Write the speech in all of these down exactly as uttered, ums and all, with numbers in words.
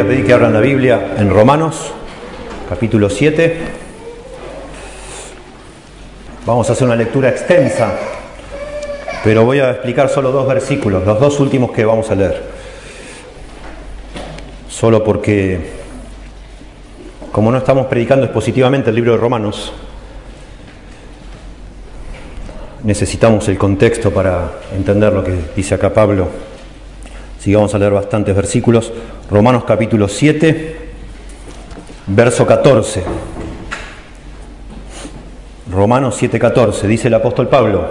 a pedir que abran la Biblia en Romanos, capítulo siete. Vamos a hacer una lectura extensa, pero voy a explicar solo dos versículos, los dos últimos que vamos a leer. Solo porque, como no estamos predicando expositivamente el libro de Romanos, necesitamos el contexto para entender lo que dice acá Pablo. Así que vamos a leer bastantes versículos. Romanos capítulo siete, verso catorce. Romanos siete, catorce, dice el apóstol Pablo: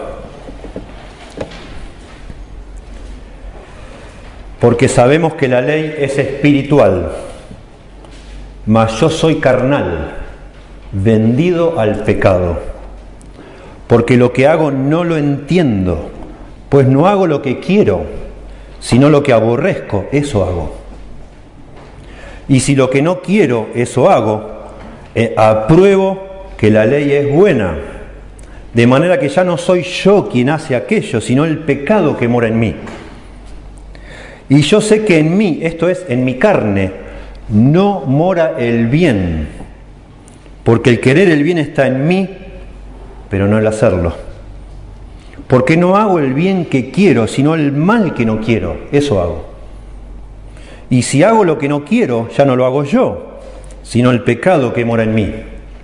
porque sabemos que la ley es espiritual, mas yo soy carnal, vendido al pecado. Porque lo que hago no lo entiendo, pues no hago lo que quiero, sino lo que aborrezco, eso hago. Y si lo que no quiero, eso hago, eh, apruebo que la ley es buena, de manera que ya no soy yo quien hace aquello, sino el pecado que mora en mí. Y yo sé que en mí, esto es, en mi carne, no mora el bien, porque el querer el bien está en mí, pero no el hacerlo. Porque no hago el bien que quiero, sino el mal que no quiero, eso hago. Y si hago lo que no quiero, ya no lo hago yo, sino el pecado que mora en mí.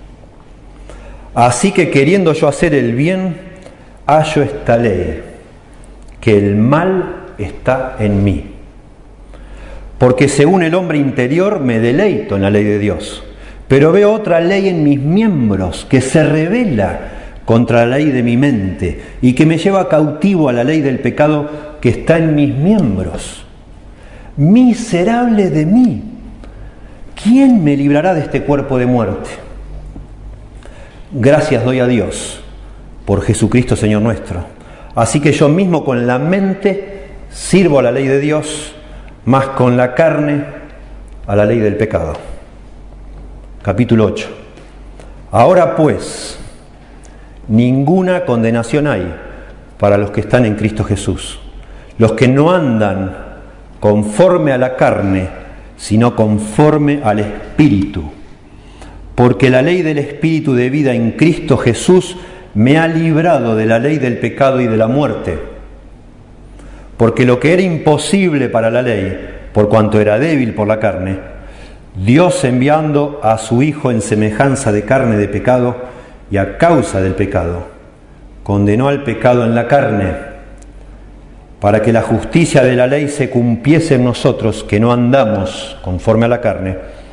Así que queriendo yo hacer el bien, hallo esta ley, que el mal está en mí. Porque según el hombre interior me deleito en la ley de Dios, pero veo otra ley en mis miembros que se revela contra la ley de mi mente y que me lleva cautivo a la ley del pecado que está en mis miembros. Miserable de mí, ¿quién me librará de este cuerpo de muerte? Gracias doy a Dios por Jesucristo Señor nuestro. Así que yo mismo con la mente sirvo a la ley de Dios, más con la carne a la ley del pecado. Capítulo ocho. Ahora pues, ninguna condenación hay para los que están en Cristo Jesús, los que no andan conforme a la carne, sino conforme al Espíritu. Porque la ley del Espíritu de vida en Cristo Jesús me ha librado de la ley del pecado y de la muerte. Porque lo que era imposible para la ley, por cuanto era débil por la carne, Dios enviando a su Hijo en semejanza de carne de pecado, y a causa del pecado, condenó al pecado en la carne, para que la justicia de la ley se cumpliese en nosotros, que no andamos conforme a la carne,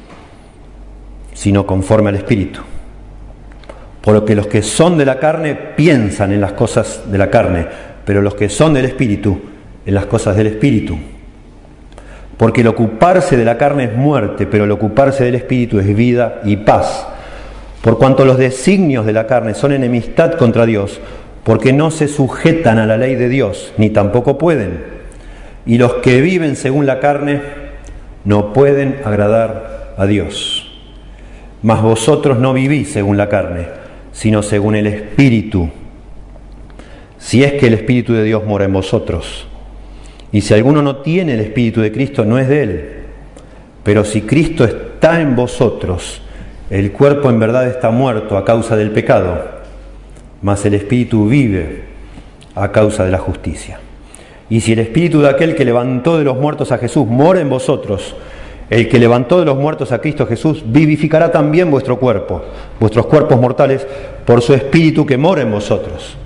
sino conforme al Espíritu. Porque los que son de la carne piensan en las cosas de la carne, pero los que son del Espíritu, en las cosas del Espíritu. Porque el ocuparse de la carne es muerte, pero el ocuparse del Espíritu es vida y paz. Por cuanto los designios de la carne son enemistad contra Dios, porque no se sujetan a la ley de Dios, ni tampoco pueden. Y los que viven según la carne no pueden agradar a Dios. Mas vosotros no vivís según la carne, sino según el Espíritu, si es que el Espíritu de Dios mora en vosotros. Y si alguno no tiene el Espíritu de Cristo, no es de él. Pero si Cristo está en vosotros, el cuerpo en verdad está muerto a causa del pecado, mas el Espíritu vive a causa de la justicia. Y si el Espíritu de aquel que levantó de los muertos a Jesús mora en vosotros, el que levantó de los muertos a Cristo Jesús vivificará también vuestro cuerpo, vuestros cuerpos mortales, por su Espíritu que mora en vosotros.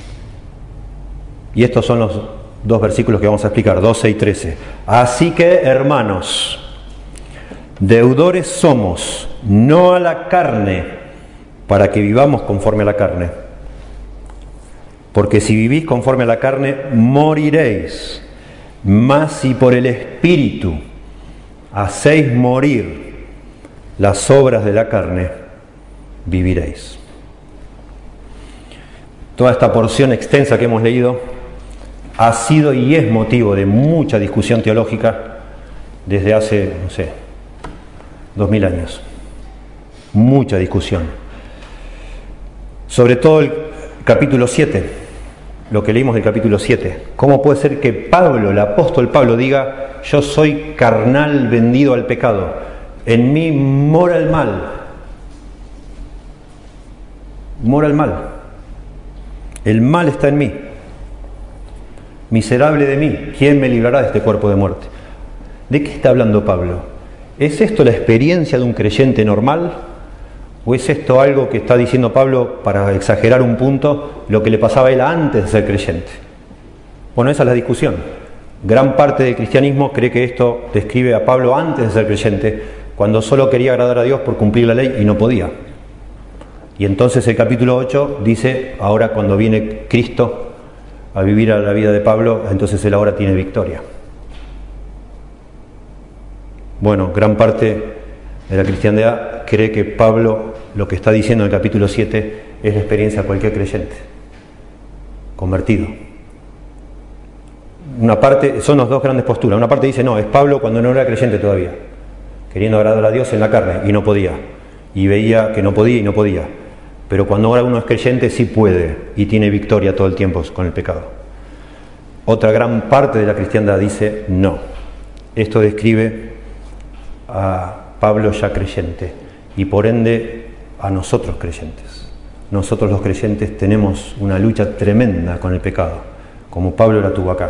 Y estos son los dos versículos que vamos a explicar, doce y trece. Así que, hermanos, deudores somos, no a la carne, para que vivamos conforme a la carne. Porque si vivís conforme a la carne, moriréis. Mas si por el Espíritu hacéis morir las obras de la carne, viviréis. Toda esta porción extensa que hemos leído ha sido y es motivo de mucha discusión teológica desde hace, no sé, dos mil años. Mucha discusión. Sobre todo el capítulo siete. lo que leímos del capítulo siete. ¿Cómo puede ser que Pablo, el apóstol Pablo, diga: yo soy carnal vendido al pecado, en mí mora el mal? Mora el mal. El mal está en mí. Miserable de mí, ¿quién me librará de este cuerpo de muerte? ¿De qué está hablando Pablo? ¿Es esto la experiencia de un creyente normal? ¿O es esto algo que está diciendo Pablo, para exagerar un punto, lo que le pasaba a él antes de ser creyente? Bueno, esa es la discusión. Gran parte del cristianismo cree que esto describe a Pablo antes de ser creyente, cuando solo quería agradar a Dios por cumplir la ley y no podía. Y entonces el capítulo ocho dice: ahora cuando viene Cristo a vivir a la vida de Pablo, entonces él ahora tiene victoria. Bueno, gran parte de la cristiandad cree que Pablo lo que está diciendo en el capítulo siete es la experiencia de cualquier creyente convertido. Una parte, son las dos grandes posturas. Una parte dice: no, es Pablo cuando no era creyente todavía, queriendo agradar a Dios en la carne, y no podía, y veía que no podía y no podía. Pero cuando ahora uno es creyente sí puede y tiene victoria todo el tiempo con el pecado. Otra gran parte de la cristiandad dice: no, esto describe a Pablo ya creyente y por ende a nosotros creyentes. Nosotros los creyentes tenemos una lucha tremenda con el pecado, como Pablo la tuvo acá.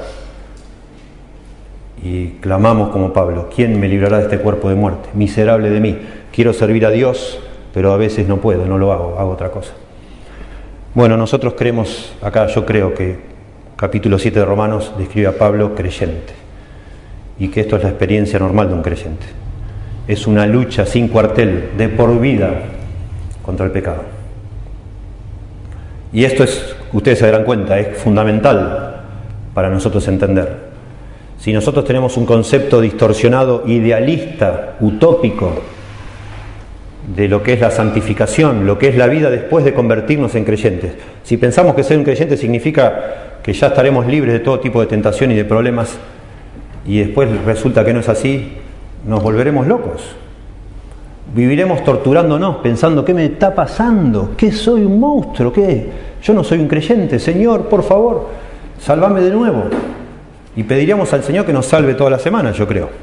Y clamamos como Pablo: ¿quién me librará de este cuerpo de muerte? Miserable de mí, quiero servir a Dios, pero a veces no puedo, no lo hago, hago otra cosa. Bueno, nosotros creemos, acá yo creo que capítulo siete de Romanos describe a Pablo creyente, y que esto es la experiencia normal de un creyente. Es una lucha sin cuartel, de por vida, contra el pecado. Y esto es, ustedes se darán cuenta, es fundamental para nosotros entender. Si nosotros tenemos un concepto distorsionado, idealista, utópico, de lo que es la santificación, lo que es la vida después de convertirnos en creyentes. Si pensamos que ser un creyente significa que ya estaremos libres de todo tipo de tentación y de problemas, y después resulta que no es así, nos volveremos locos. Viviremos torturándonos, pensando: ¿qué me está pasando? ¿Qué soy un monstruo? ¿Qué? Yo no soy un creyente. Señor, por favor, sálvame de nuevo. Y pediríamos al Señor que nos salve toda la semana, yo creo.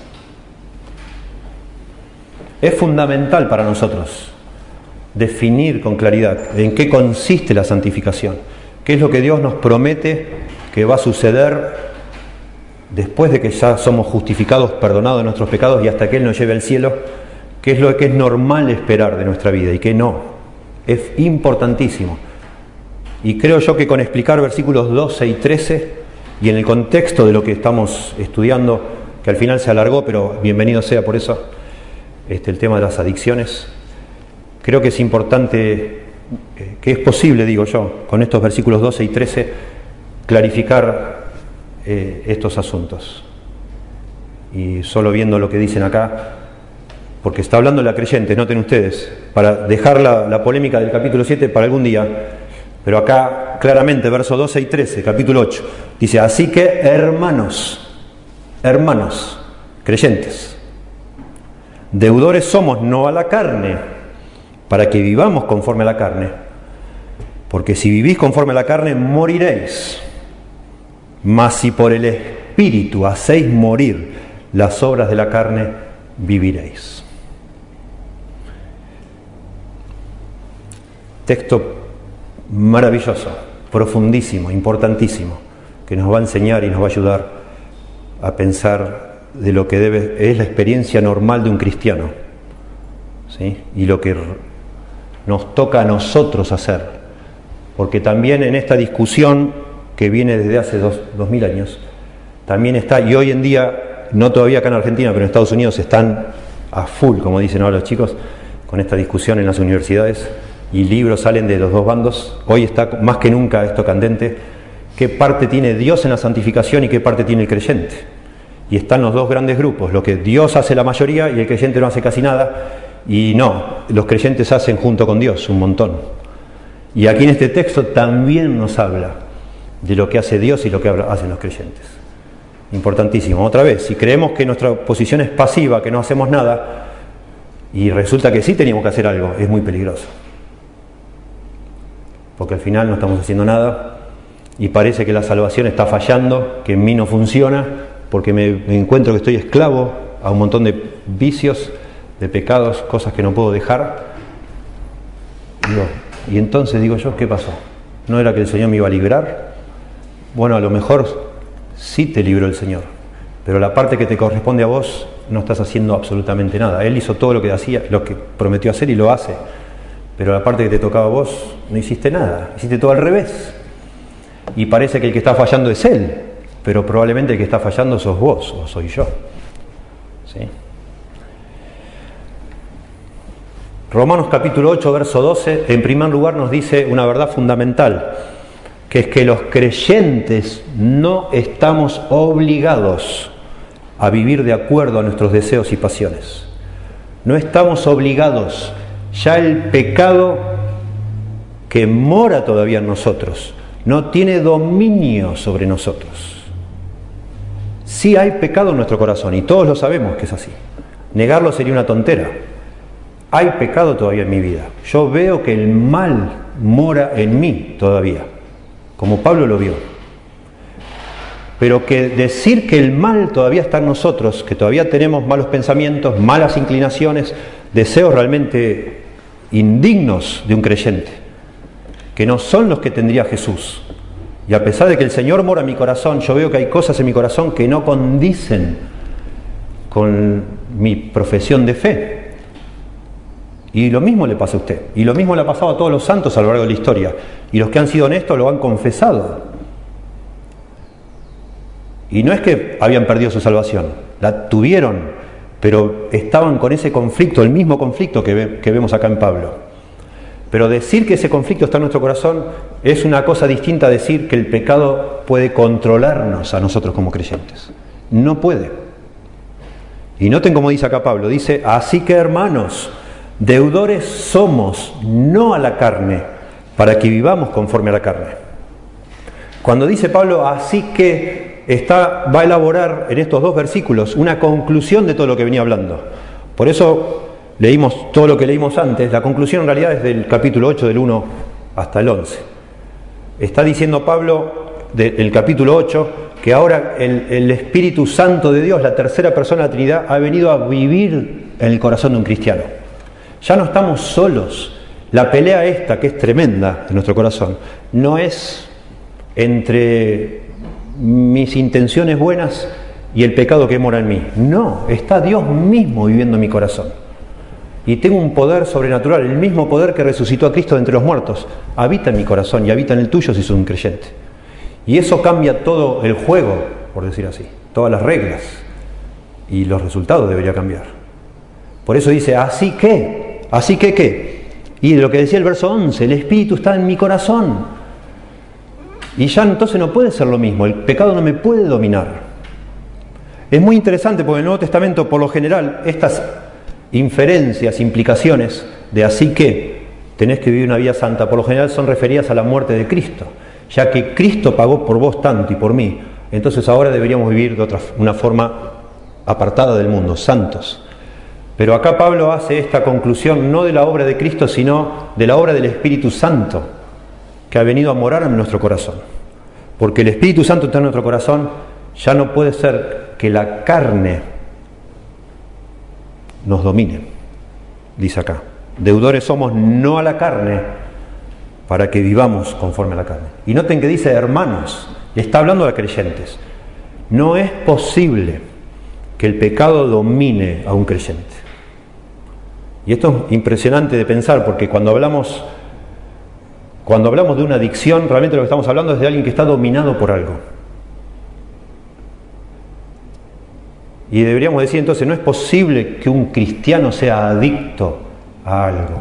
Es fundamental para nosotros definir con claridad en qué consiste la santificación, qué es lo que Dios nos promete que va a suceder después de que ya somos justificados, perdonados de nuestros pecados y hasta que Él nos lleve al cielo, qué es lo que es normal esperar de nuestra vida y qué no. Es importantísimo. Y creo yo que con explicar versículos doce y trece, y en el contexto de lo que estamos estudiando, que al final se alargó, pero bienvenido sea por eso, Este, el tema de las adicciones, creo que es importante, eh, que es posible, digo yo, con estos versículos doce y trece, clarificar eh, estos asuntos. Y solo viendo lo que dicen acá, porque está hablando la creyente, noten ustedes, para dejar la, la polémica del capítulo siete para algún día, pero acá claramente, versos doce y trece, capítulo ocho, dice: así que hermanos, hermanos, creyentes, deudores somos no a la carne, para que vivamos conforme a la carne. Porque si vivís conforme a la carne, moriréis. Mas si por el Espíritu hacéis morir las obras de la carne, viviréis. Texto maravilloso, profundísimo, importantísimo, que nos va a enseñar y nos va a ayudar a pensar de lo que debe, es la experiencia normal de un cristiano, ¿sí? Y lo que nos toca a nosotros hacer, porque también en esta discusión que viene desde hace dos, dos mil años, también está, y hoy en día, no todavía acá en Argentina, pero en Estados Unidos están a full, como dicen ahora los chicos, con esta discusión en las universidades, y libros salen de los dos bandos. Hoy está más que nunca esto candente: ¿qué parte tiene Dios en la santificación y qué parte tiene el creyente? Y están los dos grandes grupos, lo que Dios hace la mayoría y el creyente no hace casi nada, y no, los creyentes hacen junto con Dios un montón. Y aquí en este texto también nos habla de lo que hace Dios y lo que hacen los creyentes. Importantísimo. Otra vez, si creemos que nuestra posición es pasiva, que no hacemos nada, y resulta que sí tenemos que hacer algo, es muy peligroso. Porque al final no estamos haciendo nada y parece que la salvación está fallando, que en mí no funciona, porque me, me encuentro que estoy esclavo a un montón de vicios, de pecados, cosas que no puedo dejar. Digo, y entonces digo yo, ¿qué pasó? ¿No era que el Señor me iba a librar? Bueno, a lo mejor sí te libró el Señor, pero la parte que te corresponde a vos no estás haciendo absolutamente nada. Él hizo todo lo que hacía, lo que prometió hacer y lo hace, pero la parte que te tocaba a vos no hiciste nada, hiciste todo al revés. Y parece que el que está fallando es Él, pero probablemente el que está fallando sos vos o soy yo. ¿Sí? Romanos capítulo ocho, verso doce, en primer lugar nos dice una verdad fundamental, que es que los creyentes no estamos obligados a vivir de acuerdo a nuestros deseos y pasiones. No estamos obligados. Ya el pecado que mora todavía en nosotros no tiene dominio sobre nosotros. Sí hay pecado en nuestro corazón y todos lo sabemos que es así. Negarlo sería una tontera. Hay pecado todavía en mi vida. Yo veo que el mal mora en mí todavía, como Pablo lo vio. Pero que decir que el mal todavía está en nosotros, que todavía tenemos malos pensamientos, malas inclinaciones, deseos realmente indignos de un creyente, que no son los que tendría Jesús. Y a pesar de que el Señor mora en mi corazón, yo veo que hay cosas en mi corazón que no condicen con mi profesión de fe. Y lo mismo le pasa a usted. Y lo mismo le ha pasado a todos los santos a lo largo de la historia. Y los que han sido honestos lo han confesado. Y no es que habían perdido su salvación, la tuvieron, pero estaban con ese conflicto, el mismo conflicto que, ve, que vemos acá en Pablo. Pero decir que ese conflicto está en nuestro corazón es una cosa distinta a decir que el pecado puede controlarnos a nosotros como creyentes. No puede. Y noten como dice acá Pablo, dice, así que hermanos, deudores somos, no a la carne, para que vivamos conforme a la carne. Cuando dice Pablo, así que está, va a elaborar en estos dos versículos una conclusión de todo lo que venía hablando. Por eso leímos todo lo que leímos antes. La conclusión en realidad es del capítulo ocho, del uno hasta el once. Está diciendo Pablo del capítulo ocho que ahora el, el Espíritu Santo de Dios, la tercera persona de la Trinidad, ha venido a vivir en el corazón de un cristiano. Ya no estamos solos. La pelea esta, que es tremenda en nuestro corazón, no es entre mis intenciones buenas y el pecado que mora en mí. No, está Dios mismo viviendo en mi corazón. Y tengo un poder sobrenatural, el mismo poder que resucitó a Cristo de entre los muertos, habita en mi corazón y habita en el tuyo si soy un creyente. Y eso cambia todo el juego, por decir así, todas las reglas. Y los resultados debería cambiar. Por eso dice, así que, así que, ¿qué? Y de lo que decía el verso once, el Espíritu está en mi corazón. Y ya entonces no puede ser lo mismo, el pecado no me puede dominar. Es muy interesante porque en el Nuevo Testamento, por lo general, estas inferencias, implicaciones de así que tenés que vivir una vida santa, por lo general son referidas a la muerte de Cristo. Ya que Cristo pagó por vos tanto y por mí, entonces ahora deberíamos vivir de otra, una forma apartada del mundo, santos. Pero acá Pablo hace esta conclusión no de la obra de Cristo, sino de la obra del Espíritu Santo, que ha venido a morar en nuestro corazón. Porque el Espíritu Santo está en nuestro corazón, ya no puede ser que la carne nos domine, dice acá. Deudores somos no a la carne, para que vivamos conforme a la carne. Y noten que dice hermanos, y está hablando a creyentes. No es posible que el pecado domine a un creyente. Y esto es impresionante de pensar, porque cuando hablamos Cuando hablamos de una adicción, realmente lo que estamos hablando es de alguien que está dominado por algo. Y deberíamos decir entonces, no es posible que un cristiano sea adicto a algo.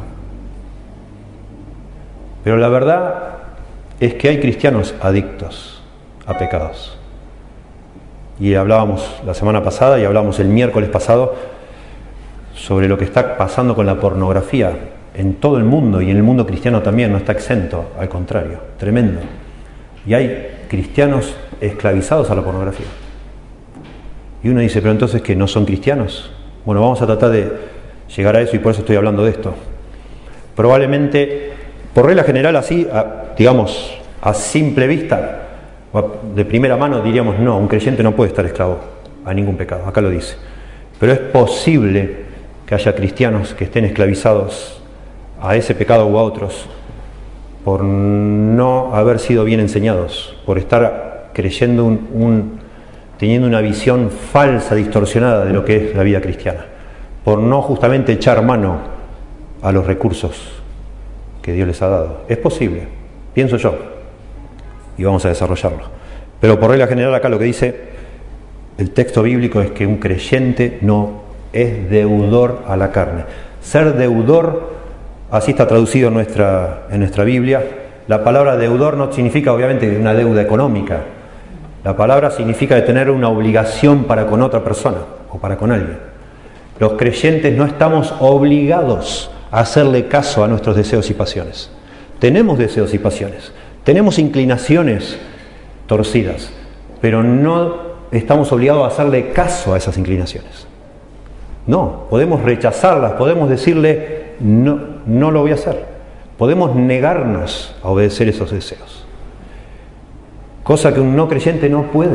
Pero la verdad es que hay cristianos adictos a pecados. Y hablábamos la semana pasada y hablábamos el miércoles pasado sobre lo que está pasando con la pornografía en todo el mundo, y en el mundo cristiano también, no está exento, al contrario, tremendo. Y hay cristianos esclavizados a la pornografía. Y uno dice, pero entonces, ¿qué? ¿No son cristianos? Bueno, vamos a tratar de llegar a eso y por eso estoy hablando de esto. Probablemente, por regla general, así, a, digamos, a simple vista, De primera mano diríamos, no, un creyente no puede estar esclavo a ningún pecado, acá lo dice. Pero es posible que haya cristianos que estén esclavizados a ese pecado u a otros por no haber sido bien enseñados, por estar creyendo un, un teniendo una visión falsa, distorsionada de lo que es la vida cristiana, por no justamente echar mano a los recursos que Dios les ha dado. Es posible, pienso yo, y vamos a desarrollarlo. Pero por regla general acá lo que dice el texto bíblico es que un creyente no es deudor a la carne. Ser deudor, así está traducido en nuestra, en nuestra Biblia. La palabra deudor no significa obviamente una deuda económica. La palabra significa de tener una obligación para con otra persona o para con alguien. Los creyentes no estamos obligados a hacerle caso a nuestros deseos y pasiones. Tenemos deseos y pasiones, tenemos inclinaciones torcidas, pero no estamos obligados a hacerle caso a esas inclinaciones. No, podemos rechazarlas, podemos decirle, no, no lo voy a hacer. Podemos negarnos a obedecer esos deseos. Cosa que un no creyente no puede.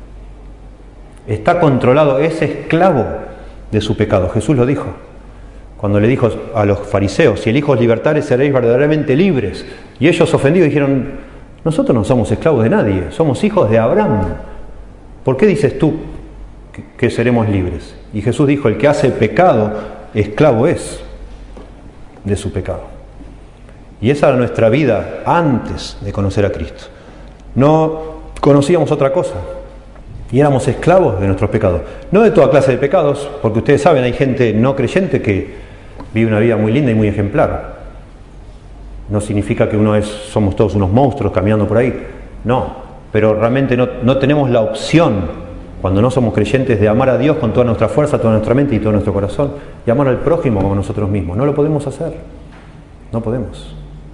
Está controlado, es esclavo de su pecado. Jesús lo dijo cuando le dijo a los fariseos: si elijo libertares seréis verdaderamente libres. Y ellos ofendidos dijeron: nosotros no somos esclavos de nadie, somos hijos de Abraham. ¿Por qué dices tú que, que seremos libres? Y Jesús dijo: el que hace pecado, esclavo es de su pecado. Y esa era nuestra vida antes de conocer a Cristo. No conocíamos otra cosa y éramos esclavos de nuestros pecados. No de toda clase de pecados, porque ustedes saben, hay gente no creyente que vive una vida muy linda y muy ejemplar. No significa que uno es, somos todos unos monstruos caminando por ahí. No, pero realmente no, no tenemos la opción, cuando no somos creyentes, de amar a Dios con toda nuestra fuerza, toda nuestra mente y todo nuestro corazón, y amar al prójimo como nosotros mismos. No lo podemos hacer. No podemos.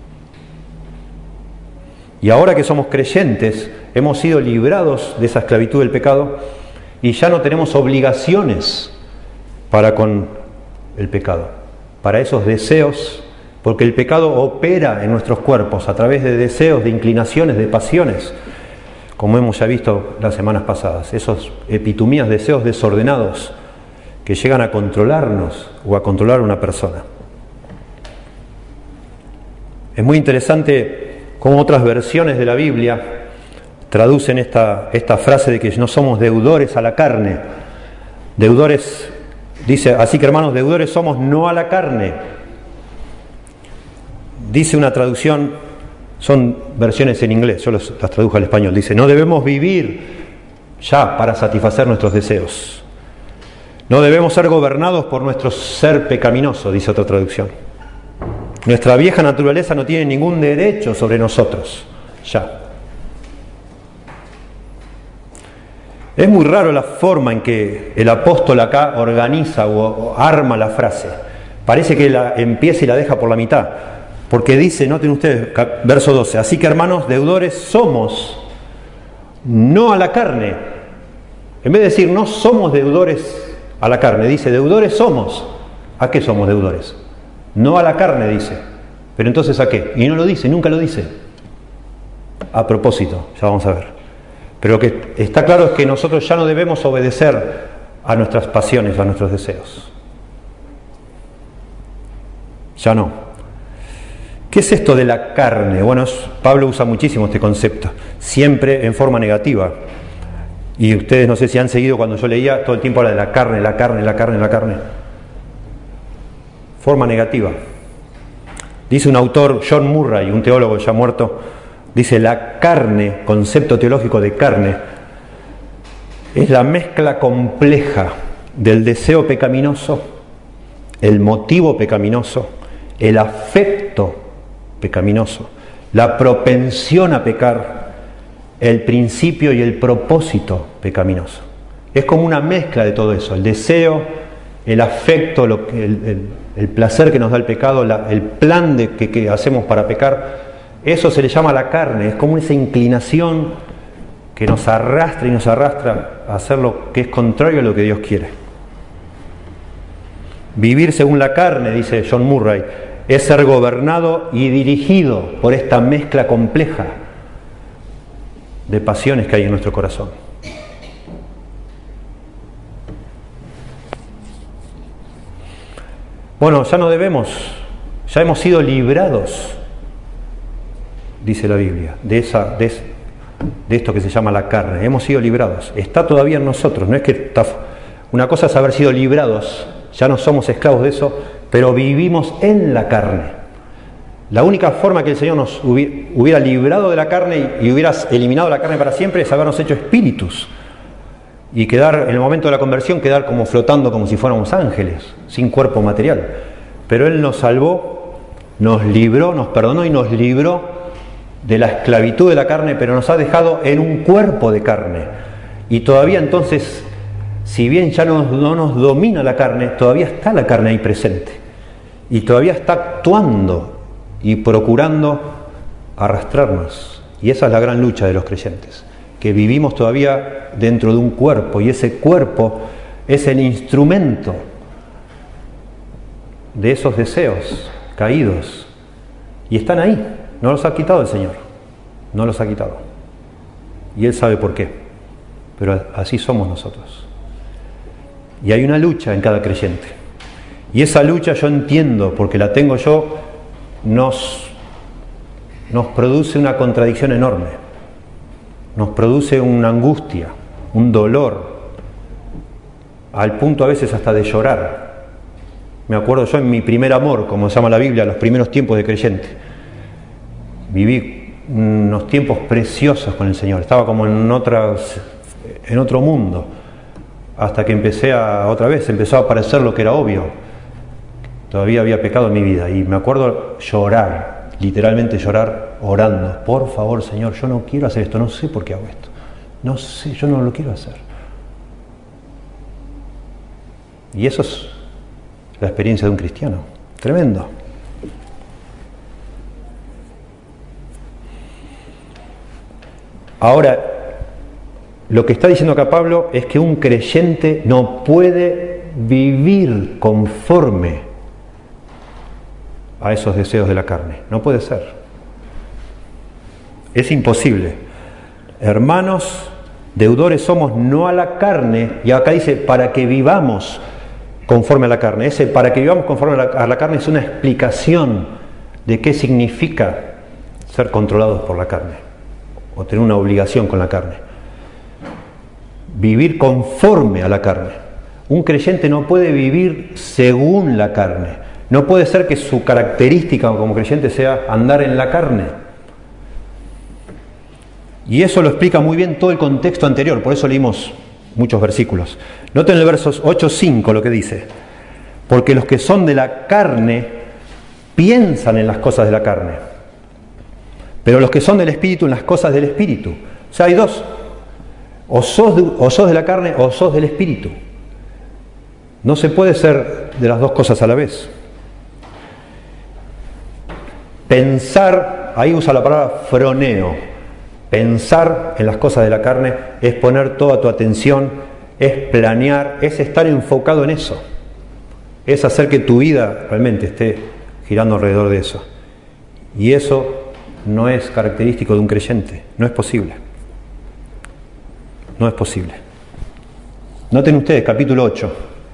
Y ahora que somos creyentes, hemos sido librados de esa esclavitud del pecado y ya no tenemos obligaciones para con el pecado, para esos deseos, porque el pecado opera en nuestros cuerpos a través de deseos, de inclinaciones, de pasiones, como hemos ya visto las semanas pasadas, esos epitumías, deseos desordenados que llegan a controlarnos o a controlar a una persona. Es muy interesante cómo otras versiones de la Biblia traducen esta, esta frase de que no somos deudores a la carne. Deudores, dice, así que hermanos, deudores somos no a la carne. Dice una traducción, son versiones en inglés, yo los, las traduzco al español, dice: no debemos vivir ya para satisfacer nuestros deseos. No debemos ser gobernados por nuestro ser pecaminoso, dice otra traducción. Nuestra vieja naturaleza no tiene ningún derecho sobre nosotros, ya. Es muy raro la forma en que el apóstol acá organiza o, o arma la frase. Parece que la empieza y la deja por la mitad, porque dice, noten ustedes, verso doce: así que hermanos, deudores somos, no a la carne. En vez de decir no somos deudores a la carne, dice deudores somos. ¿A qué somos deudores? No a la carne, dice. Pero entonces, ¿a qué? Y no lo dice, nunca lo dice. A propósito, ya vamos a ver. Pero lo que está claro es que nosotros ya no debemos obedecer a nuestras pasiones, a nuestros deseos. Ya no. ¿Qué es esto de la carne? Bueno, es, Pablo usa muchísimo este concepto, siempre en forma negativa. Y ustedes no sé si han seguido cuando yo leía, todo el tiempo habla de la carne, la carne, la carne, la carne. Forma negativa. Dice un autor, John Murray, un teólogo ya muerto, dice: la carne, concepto teológico de carne, es la mezcla compleja del deseo pecaminoso, el motivo pecaminoso, el afecto pecaminoso, la propensión a pecar, el principio y el propósito pecaminoso. Es como una mezcla de todo eso, el deseo, el afecto, lo, el, el, el placer que nos da el pecado, la, el plan de que, que hacemos para pecar. Eso se le llama la carne, es como esa inclinación que nos arrastra y nos arrastra a hacer lo que es contrario a lo que Dios quiere. Vivir según la carne, dice John Murray, es ser gobernado y dirigido por esta mezcla compleja de pasiones que hay en nuestro corazón. Bueno, ya no debemos, ya hemos sido librados, dice la Biblia, de, esa, de, de esto que se llama la carne. Hemos sido librados. Está todavía en nosotros. No es que está, una cosa es haber sido librados, ya no somos esclavos de eso, pero vivimos en la carne. La única forma que el Señor nos hubiera librado de la carne y hubiera eliminado la carne para siempre es habernos hecho espíritus y quedar, en el momento de la conversión, quedar como flotando como si fuéramos ángeles, sin cuerpo material. Pero Él nos salvó, nos libró, nos perdonó y nos libró de la esclavitud de la carne, pero nos ha dejado en un cuerpo de carne. Y todavía entonces, si bien ya no, no nos domina la carne, todavía está la carne ahí presente. Y todavía está actuando y procurando arrastrarnos. Y esa es la gran lucha de los creyentes, que vivimos todavía dentro de un cuerpo, y ese cuerpo es el instrumento de esos deseos caídos, y están ahí, no los ha quitado el Señor, no los ha quitado, y Él sabe por qué, pero así somos nosotros. Y hay una lucha en cada creyente, y esa lucha yo entiendo, porque la tengo yo, nos, nos produce una contradicción enorme, nos produce una angustia, un dolor, al punto a veces hasta de llorar. Me acuerdo yo en mi primer amor, como se llama la Biblia, los primeros tiempos de creyente. Viví unos tiempos preciosos con el Señor, estaba como en, otras, en otro mundo, hasta que empecé a, otra vez, empezó a aparecer lo que era obvio. Todavía había pecado en mi vida, y me acuerdo llorar, literalmente llorar, orando: por favor, Señor, yo no quiero hacer esto, no sé por qué hago esto, no sé, yo no lo quiero hacer. Y eso es la experiencia de un cristiano, tremendo. Ahora, lo que está diciendo acá Pablo es que un creyente no puede vivir conforme a esos deseos de la carne, no puede ser. Es imposible. Hermanos, deudores somos no a la carne, y acá dice para que vivamos conforme a la carne. Ese para que vivamos conforme a la, a la carne es una explicación de qué significa ser controlados por la carne, o tener una obligación con la carne. Vivir conforme a la carne. Un creyente no puede vivir según la carne. No puede ser que su característica como creyente sea andar en la carne. Y eso lo explica muy bien todo el contexto anterior, por eso leímos muchos versículos. Noten el versos ocho cinco lo que dice: porque los que son de la carne piensan en las cosas de la carne, pero los que son del Espíritu en las cosas del Espíritu. O sea, hay dos: o sos de, o sos de la carne o sos del Espíritu. No se puede ser de las dos cosas a la vez. Pensar, ahí usa la palabra froneo. Pensar en las cosas de la carne es poner toda tu atención, es planear, es estar enfocado en eso, es hacer que tu vida realmente esté girando alrededor de eso. Y eso no es característico de un creyente, no es posible. No es posible. Noten ustedes, capítulo ocho,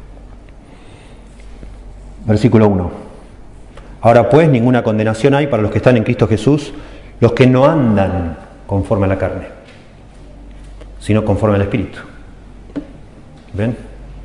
versículo uno. Ahora pues, ninguna condenación hay para los que están en Cristo Jesús, los que no andan conforme a la carne, sino conforme al Espíritu. ¿Ven?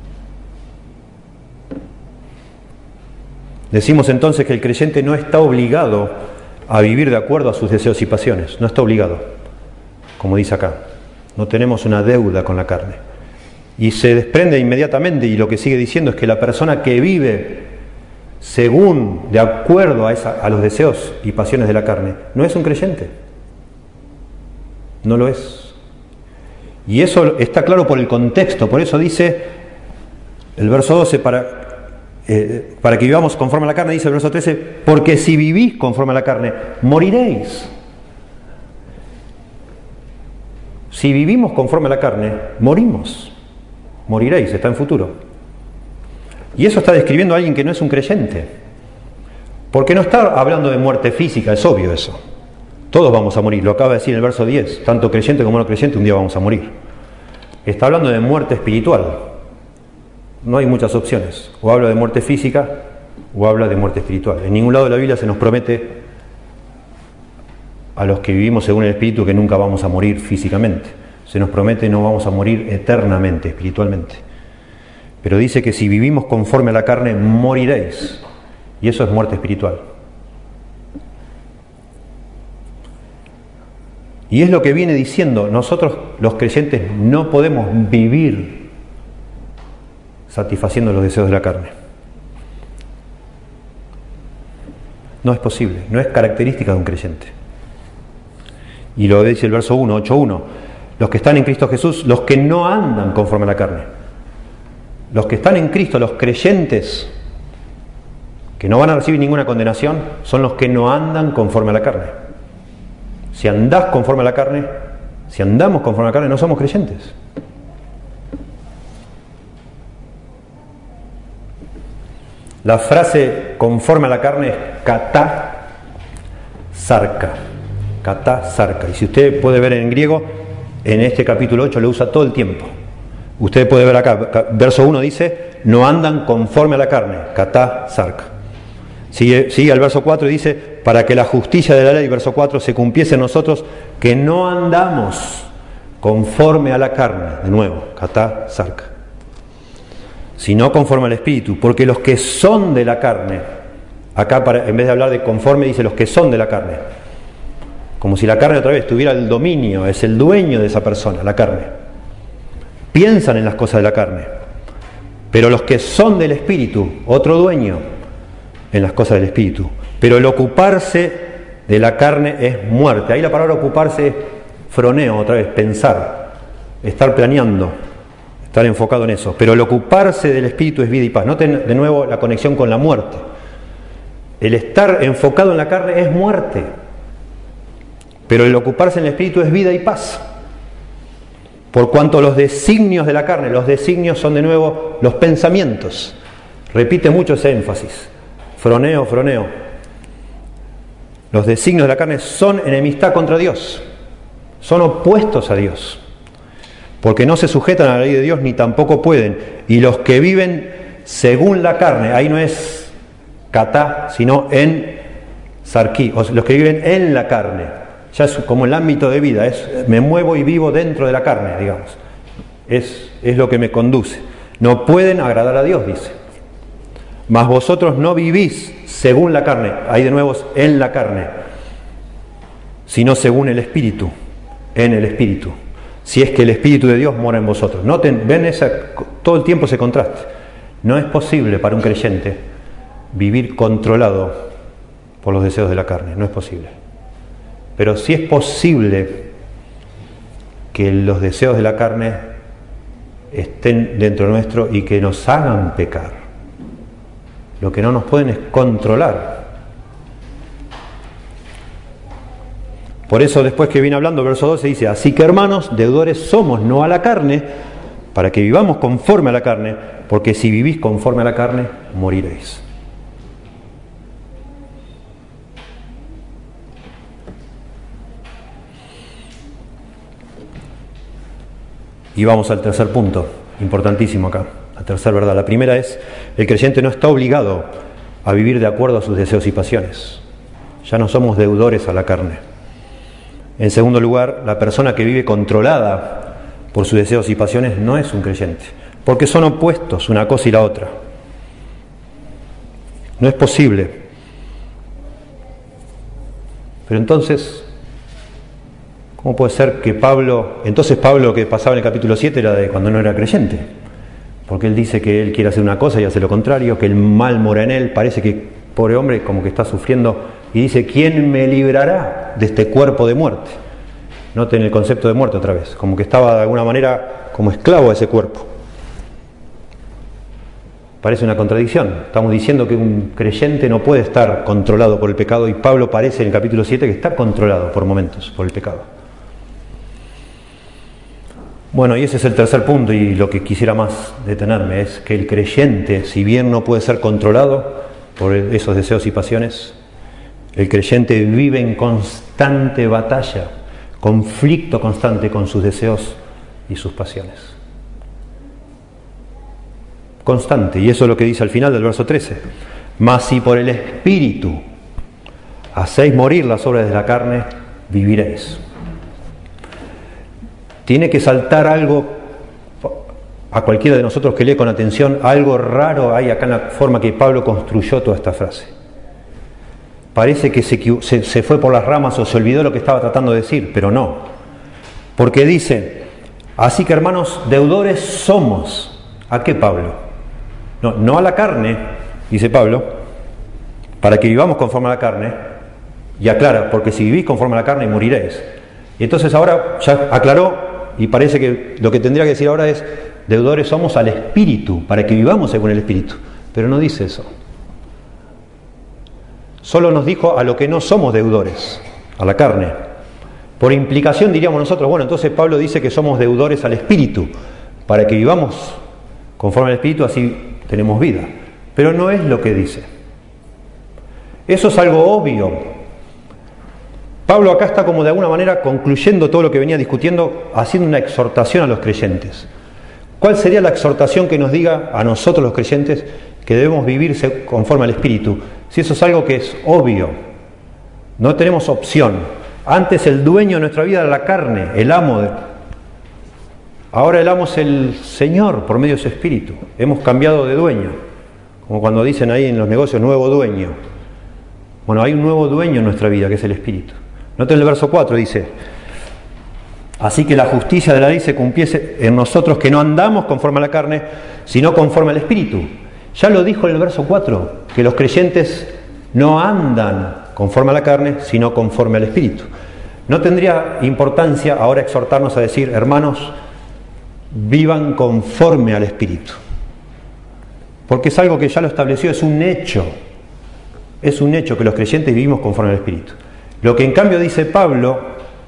Decimos entonces que el creyente no está obligado a vivir de acuerdo a sus deseos y pasiones, no está obligado, como dice acá. No tenemos una deuda con la carne. Y se desprende inmediatamente, y lo que sigue diciendo es que la persona que vive según, de acuerdo a, esa, a los deseos y pasiones de la carne, no es un creyente. No lo es. Y eso está claro por el contexto. Por eso dice el verso doce, para, eh, para que vivamos conforme a la carne, dice el verso trece, porque si vivís conforme a la carne, moriréis. Si vivimos conforme a la carne, morimos. Moriréis, está en futuro. Y eso está describiendo a alguien que no es un creyente. Porque no está hablando de muerte física, es obvio eso. Todos vamos a morir, lo acaba de decir en el verso diez, tanto creyente como no creyente un día vamos a morir. Está hablando de muerte espiritual. No hay muchas opciones, o habla de muerte física o habla de muerte espiritual. En ningún lado de la Biblia se nos promete a los que vivimos según el Espíritu que nunca vamos a morir físicamente. Se nos promete no vamos a morir eternamente, espiritualmente. Pero dice que si vivimos conforme a la carne, moriréis. Y eso es muerte espiritual. Y es lo que viene diciendo, nosotros los creyentes no podemos vivir satisfaciendo los deseos de la carne. No es posible, no es característica de un creyente. Y lo dice el verso uno, ocho uno, los que están en Cristo Jesús, los que no andan conforme a la carne. Los que están en Cristo, los creyentes, que no van a recibir ninguna condenación, son los que no andan conforme a la carne. Si andás conforme a la carne, si andamos conforme a la carne, no somos creyentes. La frase conforme a la carne es katá sarka. Katá sarka. Y si usted puede ver en griego, en este capítulo ocho lo usa todo el tiempo. Usted puede ver acá, verso uno dice, no andan conforme a la carne. Katá sarka. Sigue, sigue al verso cuatro y dice, para que la justicia de la ley, verso cuatro, se cumpliese en nosotros, que no andamos conforme a la carne, de nuevo, katá sarka, sino conforme al Espíritu, porque los que son de la carne, acá para, en vez de hablar de conforme, dice los que son de la carne, como si la carne otra vez tuviera el dominio, es el dueño de esa persona, la carne, piensan en las cosas de la carne, pero los que son del Espíritu, otro dueño, en las cosas del Espíritu. Pero el ocuparse de la carne es muerte. Ahí la palabra ocuparse es froneo, otra vez, pensar, estar planeando, estar enfocado en eso. Pero el ocuparse del Espíritu es vida y paz. Noten de nuevo la conexión con la muerte. El estar enfocado en la carne es muerte, pero el ocuparse en el Espíritu es vida y paz. Por cuanto los designios de la carne, los designios son de nuevo los pensamientos. Repite mucho ese énfasis. Froneo, froneo. Los designios de la carne son enemistad contra Dios. Son opuestos a Dios. Porque no se sujetan a la ley de Dios ni tampoco pueden. Y los que viven según la carne, ahí no es katá, sino en sarquí, o los que viven en la carne. Ya es como el ámbito de vida, es me muevo y vivo dentro de la carne, digamos. Es, es lo que me conduce. No pueden agradar a Dios, dice. Mas vosotros no vivís según la carne, ahí de nuevo en la carne, sino según el Espíritu, en el Espíritu. Si es que el Espíritu de Dios mora en vosotros. Noten, ven esa, todo el tiempo ese contraste. No es posible para un creyente vivir controlado por los deseos de la carne, no es posible. Pero sí es posible que los deseos de la carne estén dentro nuestro y que nos hagan pecar. Lo que no nos pueden es controlar. Por eso después que viene hablando, verso doce dice, así que hermanos, deudores somos, no a la carne, para que vivamos conforme a la carne, porque si vivís conforme a la carne, moriréis. Y vamos al tercer punto, importantísimo acá. La tercera verdad. La primera es, el creyente no está obligado a vivir de acuerdo a sus deseos y pasiones. Ya no somos deudores a la carne. En segundo lugar, la persona que vive controlada por sus deseos y pasiones no es un creyente, porque son opuestos una cosa y la otra. No es posible. Pero entonces, ¿cómo puede ser que Pablo, entonces Pablo que pasaba en el capítulo siete era de cuando no era creyente? Porque él dice que él quiere hacer una cosa y hace lo contrario, que el mal mora en él, parece que pobre hombre como que está sufriendo, y dice, ¿quién me librará de este cuerpo de muerte? Noten el concepto de muerte otra vez, como que estaba de alguna manera como esclavo a ese cuerpo. Parece una contradicción. Estamos diciendo que un creyente no puede estar controlado por el pecado, y Pablo parece en el capítulo siete que está controlado por momentos por el pecado. Bueno, y ese es el tercer punto, y lo que quisiera más detenerme es que el creyente, si bien no puede ser controlado por esos deseos y pasiones, El creyente vive en constante batalla, conflicto constante con sus deseos y sus pasiones. Constante, y eso es lo que dice al final del verso trece. Mas si por el Espíritu hacéis morir las obras de la carne, viviréis. Tiene que saltar algo a cualquiera de nosotros que lee con atención. Algo raro hay acá en la forma que Pablo construyó toda esta frase. Parece que se, se, se fue por las ramas o se olvidó lo que estaba tratando de decir, pero no. Porque dice, así que hermanos, deudores somos. ¿A qué, Pablo? No, no a la carne, dice Pablo, para que vivamos conforme a la carne, y aclara, porque si vivís conforme a la carne moriréis. Y entonces ahora ya aclaró, y parece que lo que tendría que decir ahora es, deudores somos al Espíritu, para que vivamos según el Espíritu. Pero no dice eso. Solo nos dijo a lo que no somos deudores, a la carne. Por implicación diríamos nosotros, bueno, entonces Pablo dice que somos deudores al Espíritu, para que vivamos conforme al Espíritu, así tenemos vida. Pero no es lo que dice. Eso es algo obvio. Pablo acá está como de alguna manera concluyendo todo lo que venía discutiendo, haciendo una exhortación a los creyentes. ¿Cuál sería la exhortación que nos diga a nosotros los creyentes que debemos vivir conforme al Espíritu? Si eso es algo que es obvio, no tenemos opción. Antes el dueño de nuestra vida era la carne, el amo de... Ahora el amo es el Señor por medio de su Espíritu. Hemos cambiado de dueño. Como cuando dicen ahí en los negocios, nuevo dueño. Bueno, hay un nuevo dueño en nuestra vida, que es el Espíritu. Noten el verso cuatro, dice, así que la justicia de la ley se cumpliese en nosotros, que no andamos conforme a la carne, sino conforme al Espíritu. Ya lo dijo en el verso cuatro, que los creyentes no andan conforme a la carne, sino conforme al Espíritu. No tendría importancia ahora exhortarnos a decir, hermanos, vivan conforme al Espíritu, porque es algo que ya lo estableció, es un hecho, es un hecho que los creyentes vivimos conforme al Espíritu. Lo que en cambio dice Pablo,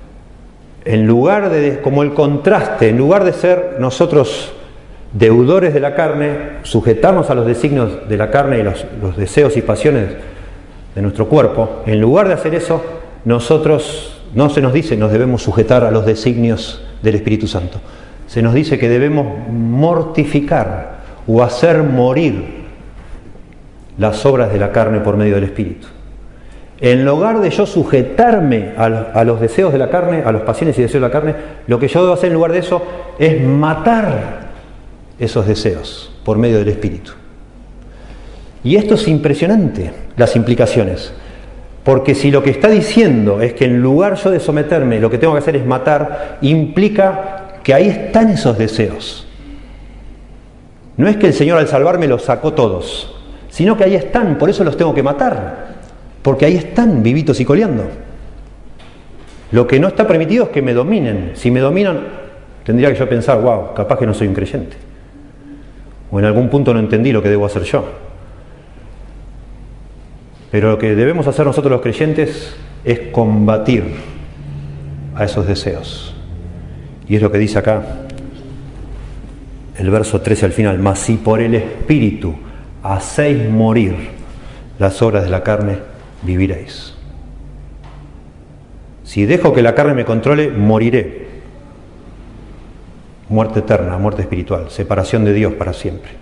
en lugar de, como el contraste, en lugar de ser nosotros deudores de la carne, sujetarnos a los designios de la carne y los, los deseos y pasiones de nuestro cuerpo, en lugar de hacer eso, nosotros, no se nos dice nos debemos sujetar a los designios del Espíritu Santo. Se nos dice que debemos mortificar o hacer morir las obras de la carne por medio del Espíritu. En lugar de yo sujetarme a, a los deseos de la carne, a las pasiones y deseos de la carne, lo que yo debo hacer en lugar de eso es matar esos deseos por medio del Espíritu. Y esto es impresionante, las implicaciones. Porque si lo que está diciendo es que en lugar yo de someterme, lo que tengo que hacer es matar, implica que ahí están esos deseos. No es que el Señor al salvarme los sacó todos, sino que ahí están, por eso los tengo que matar, porque ahí están vivitos y coleando. Lo que no está permitido es que me dominen. Si me dominan, tendría que yo pensar, wow, capaz que no soy un creyente, o en algún punto no entendí lo que debo hacer yo. Pero lo que debemos hacer nosotros los creyentes es combatir a esos deseos. Y es lo que dice acá el verso trece al final, mas si por el Espíritu hacéis morir las obras de la carne, viviréis. Si dejo que la carne me controle, moriré. Muerte eterna, muerte espiritual, separación de Dios para siempre.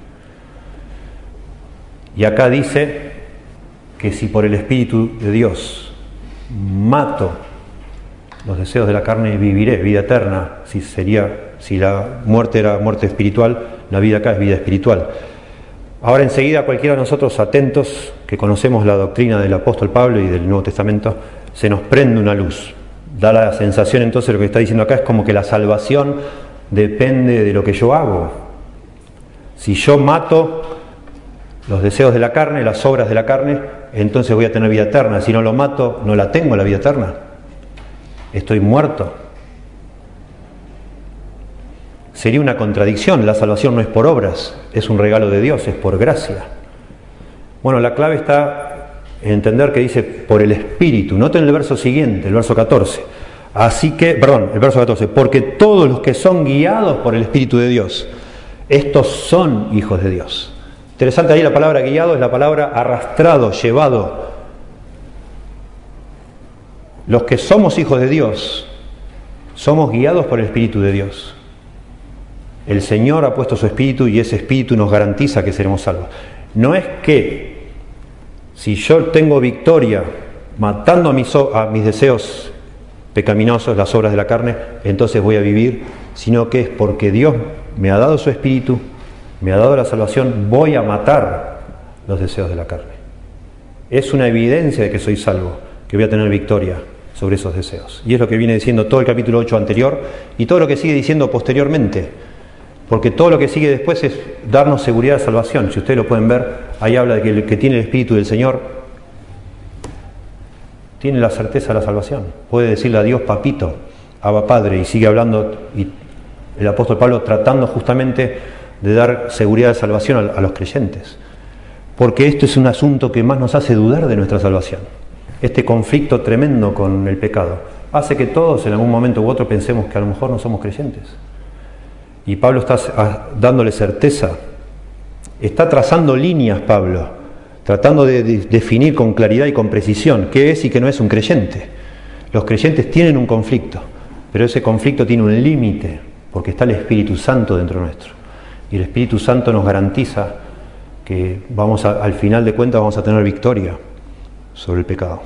Y acá dice que si por el Espíritu de Dios mato los deseos de la carne, viviré, vida eterna. Si sería, si la muerte era muerte espiritual, la vida acá es vida espiritual. Ahora enseguida cualquiera de nosotros atentos, que conocemos la doctrina del apóstol Pablo y del Nuevo Testamento, se nos prende una luz. Da la sensación entonces, lo que está diciendo acá es como que la salvación depende de lo que yo hago. Si yo mato los deseos de la carne, las obras de la carne, entonces voy a tener vida eterna. Si no lo mato, no la tengo la vida eterna. Estoy muerto. Sería una contradicción. La salvación no es por obras, es un regalo de Dios, es por gracia. Bueno, la clave está en entender que dice por el Espíritu. Noten el verso siguiente, el verso catorce. Así que, perdón, el verso catorce, porque todos los que son guiados por el Espíritu de Dios, estos son hijos de Dios. Interesante ahí la palabra guiado, es la palabra arrastrado, llevado. los que somos hijos de Dios, somos guiados por el Espíritu de Dios. El Señor ha puesto su Espíritu y ese Espíritu nos garantiza que seremos salvos. No es que si yo tengo victoria matando a mis, a mis deseos pecaminosos, las obras de la carne, entonces voy a vivir, sino que es porque Dios me ha dado su Espíritu, me ha dado la salvación, voy a matar los deseos de la carne. Es una evidencia de que soy salvo, que voy a tener victoria sobre esos deseos. Y es lo que viene diciendo todo el capítulo ocho anterior y todo lo que sigue diciendo posteriormente, porque todo lo que sigue después es darnos seguridad de salvación. Si ustedes lo pueden ver, ahí habla de que el que tiene el Espíritu del Señor tiene la certeza de la salvación. Puede decirle a Dios, papito, Abba Padre, y sigue hablando, y el apóstol Pablo tratando justamente de dar seguridad de salvación a, a los creyentes. Porque esto es un asunto que más nos hace dudar de nuestra salvación. Este conflicto tremendo con el pecado hace que todos en algún momento u otro pensemos que a lo mejor no somos creyentes. Y Pablo está dándole certeza, está trazando líneas, Pablo, tratando de definir con claridad y con precisión qué es y qué no es un creyente. Los creyentes tienen un conflicto, pero ese conflicto tiene un límite, porque está el Espíritu Santo dentro nuestro. Y el Espíritu Santo nos garantiza que vamos a, al final de cuentas vamos a tener victoria sobre el pecado.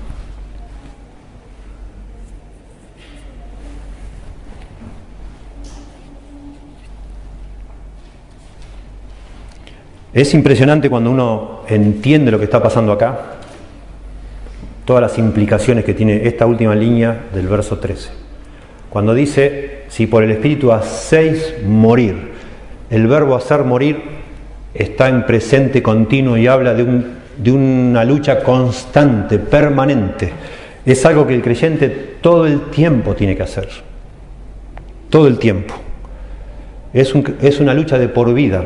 Es impresionante cuando uno entiende lo que está pasando acá, todas las implicaciones que tiene esta última línea del verso trece. Cuando dice, si por el Espíritu hacéis morir, el verbo hacer morir está en presente continuo y habla de, un, de una lucha constante, permanente. Es algo que el creyente todo el tiempo tiene que hacer, todo el tiempo. Es, un, es una lucha de por vida.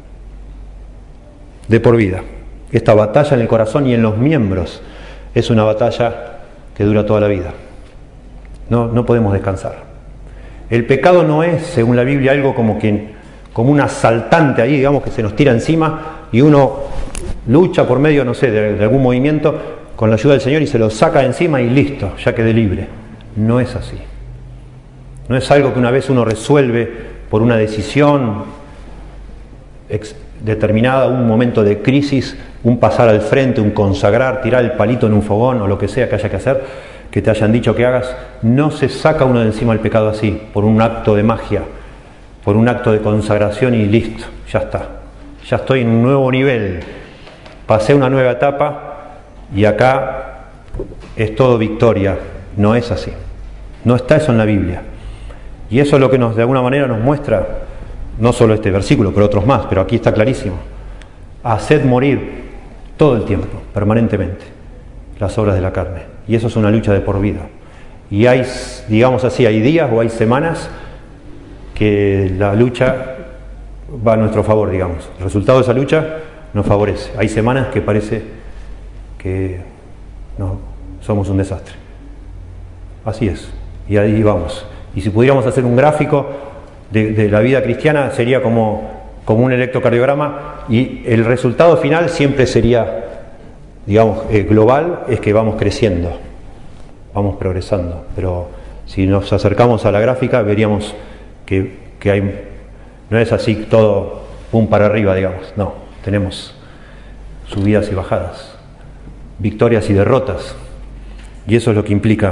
De por vida. Esta batalla en el corazón y en los miembros es una batalla que dura toda la vida. No, no podemos descansar. El pecado no es, según la Biblia, algo como, que, como un asaltante ahí, digamos, que se nos tira encima y uno lucha por medio, no sé, de, de algún movimiento con la ayuda del Señor y se lo saca de encima y listo, ya quedé libre. No es así. No es algo que una vez uno resuelve por una decisión ex- determinada, un momento de crisis, un pasar al frente, un consagrar, tirar el palito en un fogón o lo que sea que haya que hacer, que te hayan dicho que hagas. No se saca uno de encima el pecado así, por un acto de magia, por un acto de consagración y listo, ya está. Ya estoy en un nuevo nivel, pasé una nueva etapa y acá es todo victoria. No es así. No está eso en la Biblia. Y eso es lo que nos, de alguna manera nos muestra, no solo este versículo, pero otros más, pero aquí está clarísimo. Haced morir todo el tiempo, permanentemente, las obras de la carne. Y eso es una lucha de por vida. Y hay, digamos así, hay días o hay semanas que la lucha va a nuestro favor, digamos. El resultado de esa lucha nos favorece. Hay semanas que parece que no, somos un desastre. Así es. Y ahí vamos. Y si pudiéramos hacer un gráfico de, de la vida cristiana, sería como, como un electrocardiograma, y el resultado final siempre sería, digamos, eh, global, es que vamos creciendo, vamos progresando. Pero si nos acercamos a la gráfica, veríamos que, que hay, no es así todo pum para arriba, digamos. No, tenemos subidas y bajadas, victorias y derrotas. Y eso es lo que implica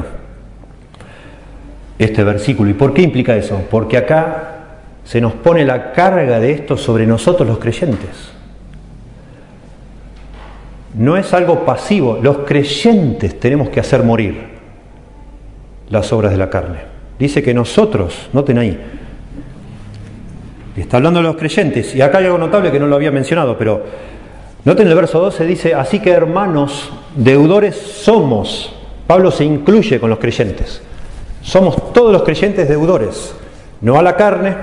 este versículo. ¿Y por qué implica eso? Porque acá se nos pone la carga de esto sobre nosotros los creyentes. No es algo pasivo. Los creyentes tenemos que hacer morir las obras de la carne. Dice que nosotros, noten ahí, está hablando de los creyentes, y acá hay algo notable que no lo había mencionado, pero noten el verso doce, dice, así que hermanos, deudores somos. Pablo se incluye con los creyentes. Somos todos los creyentes deudores, no a la carne,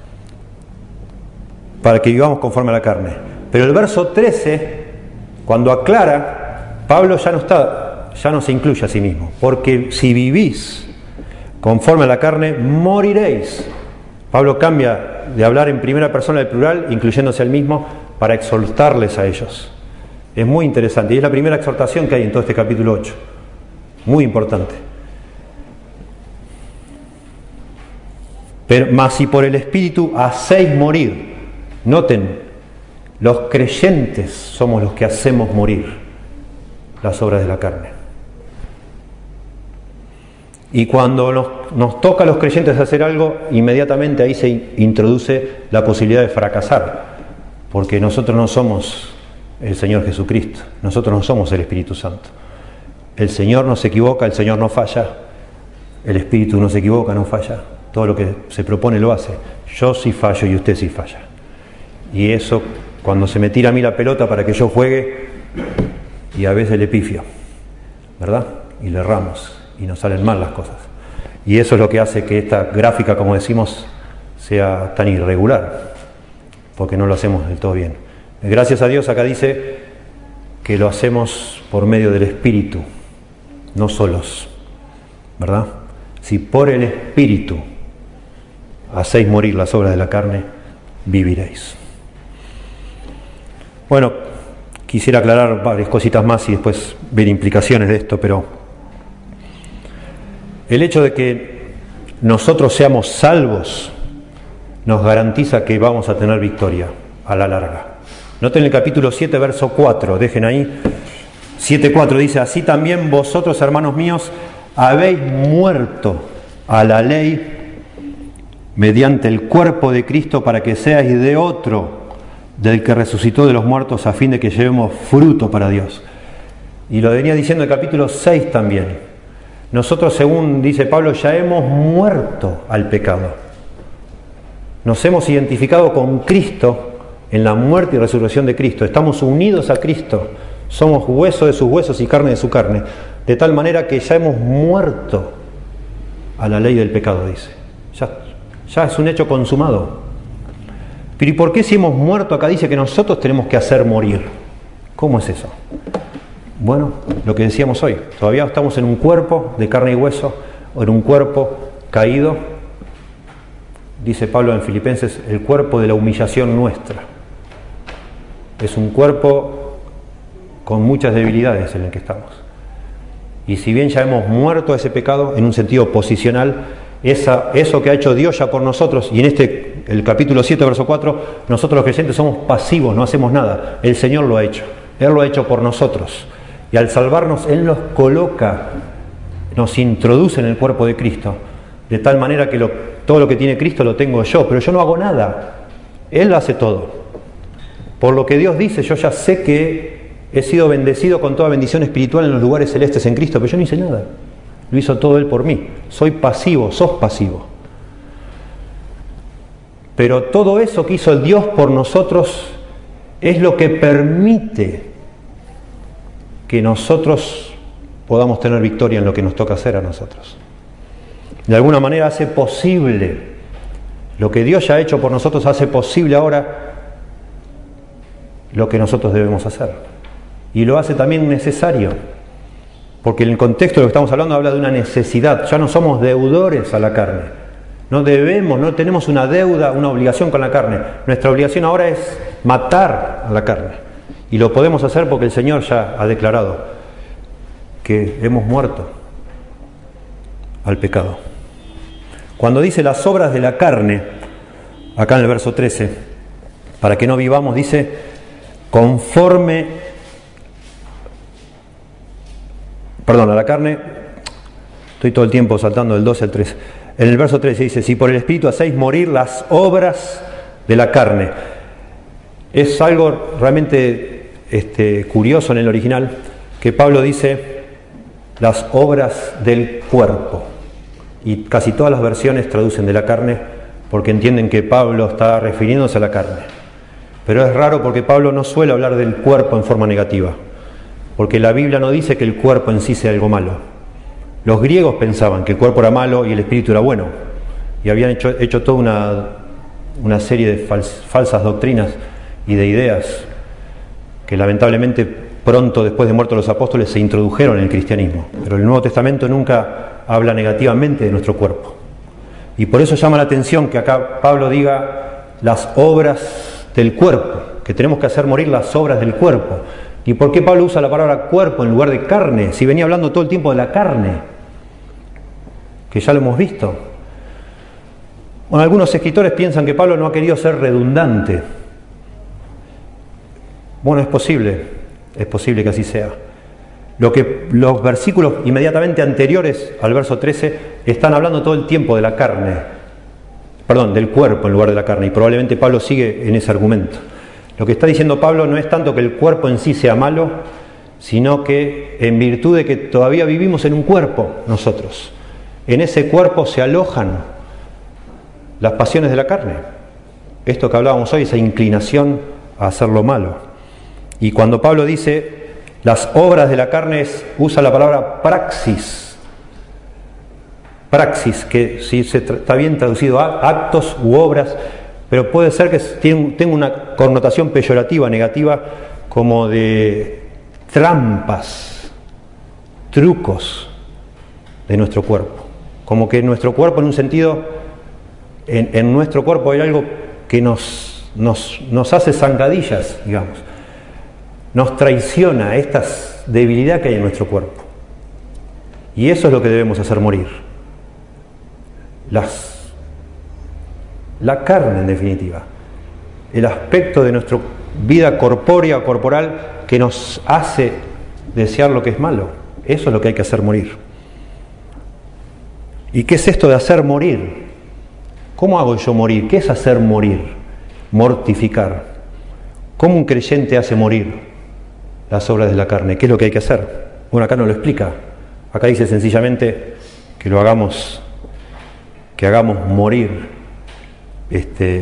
para que vivamos conforme a la carne. Pero el verso trece, cuando aclara, Pablo ya no está, ya no se incluye a sí mismo, porque si vivís conforme a la carne, moriréis. Pablo cambia de hablar en primera persona del plural, incluyéndose al mismo, para exhortarles a ellos. Es muy interesante, y es la primera exhortación que hay en todo este capítulo ocho. Muy importante. Pero, mas si por el Espíritu hacéis morir, noten, los creyentes somos los que hacemos morir las obras de la carne. Y cuando nos, nos toca a los creyentes hacer algo, inmediatamente ahí se introduce la posibilidad de fracasar, porque nosotros no somos el Señor Jesucristo, nosotros no somos el Espíritu Santo. El Señor no se equivoca, el Señor no falla, el Espíritu no se equivoca, no falla. Todo lo que se propone lo hace. Yo sí fallo y usted sí falla. Y eso, cuando se me tira a mí la pelota para que yo juegue, y a veces le pifio, ¿verdad? Y le erramos, y nos salen mal las cosas. Y eso es lo que hace que esta gráfica, como decimos, sea tan irregular, porque no lo hacemos del todo bien. Gracias a Dios, acá dice que lo hacemos por medio del Espíritu, no solos, ¿verdad? Si por el Espíritu hacéis morir las obras de la carne, viviréis. Bueno, quisiera aclarar varias cositas más y después ver implicaciones de esto, pero el hecho de que nosotros seamos salvos nos garantiza que vamos a tener victoria a la larga. Noten el capítulo siete, verso cuatro, dejen ahí, siete cuatro dice, así también vosotros, hermanos míos, habéis muerto a la ley mediante el cuerpo de Cristo para que seáis de otro, del que resucitó de los muertos, a fin de que llevemos fruto para Dios. Y lo venía diciendo el capítulo seis también. Nosotros, según dice Pablo, ya hemos muerto al pecado. Nos hemos identificado con Cristo en la muerte y resurrección de Cristo. Estamos unidos a Cristo. Somos hueso de sus huesos y carne de su carne. De tal manera que ya hemos muerto a la ley del pecado, dice. Ya, ya es un hecho consumado. Pero ¿y por qué si hemos muerto acá dice que nosotros tenemos que hacer morir? ¿Cómo es eso? Bueno, lo que decíamos hoy. Todavía estamos en un cuerpo de carne y hueso, o en un cuerpo caído. Dice Pablo en Filipenses, el cuerpo de la humillación nuestra. Es un cuerpo con muchas debilidades en el que estamos. Y si bien ya hemos muerto a ese pecado en un sentido posicional, esa, eso que ha hecho Dios ya por nosotros, y en este, el capítulo siete, verso cuatro, nosotros los creyentes somos pasivos, no hacemos nada. El Señor lo ha hecho. Él lo ha hecho por nosotros. Y al salvarnos, Él nos coloca, nos introduce en el cuerpo de Cristo, de tal manera que lo, todo lo que tiene Cristo lo tengo yo, pero yo no hago nada. Él lo hace todo. Por lo que Dios dice, yo ya sé que he sido bendecido con toda bendición espiritual en los lugares celestes en Cristo, pero yo no hice nada. Lo hizo todo Él por mí. Soy pasivo, sos pasivo. Pero todo eso que hizo el Dios por nosotros es lo que permite que nosotros podamos tener victoria en lo que nos toca hacer a nosotros. De alguna manera hace posible, lo que Dios ya ha hecho por nosotros hace posible ahora lo que nosotros debemos hacer. Y lo hace también necesario, porque en el contexto de lo que estamos hablando habla de una necesidad. Ya no somos deudores a la carne, no debemos, no tenemos una deuda, una obligación con la carne. Nuestra obligación ahora es matar a la carne, y lo podemos hacer porque el Señor ya ha declarado que hemos muerto al pecado. Cuando dice las obras de la carne, acá en el verso trece, para que no vivamos, dice conforme, perdón, a la carne, estoy todo el tiempo saltando del doce al trece. En el verso trece dice, si por el Espíritu hacéis morir las obras de la carne. Es algo realmente este, curioso en el original, que Pablo dice las obras del cuerpo. Y casi todas las versiones traducen de la carne porque entienden que Pablo está refiriéndose a la carne. Pero es raro porque Pablo no suele hablar del cuerpo en forma negativa, porque la Biblia no dice que el cuerpo en sí sea algo malo. Los griegos pensaban que el cuerpo era malo y el espíritu era bueno, y habían hecho, hecho toda una, una serie de fals, falsas doctrinas y de ideas que lamentablemente pronto después de muertos los apóstoles se introdujeron en el cristianismo. Pero el Nuevo Testamento nunca habla negativamente de nuestro cuerpo, y por eso llama la atención que acá Pablo diga las obras del cuerpo, que tenemos que hacer morir las obras del cuerpo. ¿Y por qué Pablo usa la palabra cuerpo en lugar de carne? Si venía hablando todo el tiempo de la carne, que ya lo hemos visto. Bueno, algunos escritores piensan que Pablo no ha querido ser redundante. Bueno, es posible, es posible que así sea. Lo que los versículos inmediatamente anteriores al verso trece están hablando todo el tiempo de la carne, perdón, del cuerpo en lugar de la carne, y probablemente Pablo sigue en ese argumento. Lo que está diciendo Pablo no es tanto que el cuerpo en sí sea malo, sino que en virtud de que todavía vivimos en un cuerpo nosotros, en ese cuerpo se alojan las pasiones de la carne. Esto que hablábamos hoy, esa inclinación a hacer lo malo. Y cuando Pablo dice las obras de la carne, usa la palabra praxis. Praxis, que si se tra- está bien traducido a actos u obras, pero puede ser que tenga una connotación peyorativa, negativa, como de trampas, trucos de nuestro cuerpo. Como que nuestro cuerpo, en un sentido, en, en nuestro cuerpo hay algo que nos, nos, nos hace zancadillas, digamos. Nos traiciona esta debilidad que hay en nuestro cuerpo. Y eso es lo que debemos hacer morir. Las, la carne, en definitiva. El aspecto de nuestra vida corpórea o corporal que nos hace desear lo que es malo. Eso es lo que hay que hacer morir. ¿Y qué es esto de hacer morir? ¿Cómo hago yo morir? ¿Qué es hacer morir? Mortificar. ¿Cómo un creyente hace morir las obras de la carne? ¿Qué es lo que hay que hacer? Bueno, acá no lo explica. Acá dice sencillamente que lo hagamos, que hagamos morir este,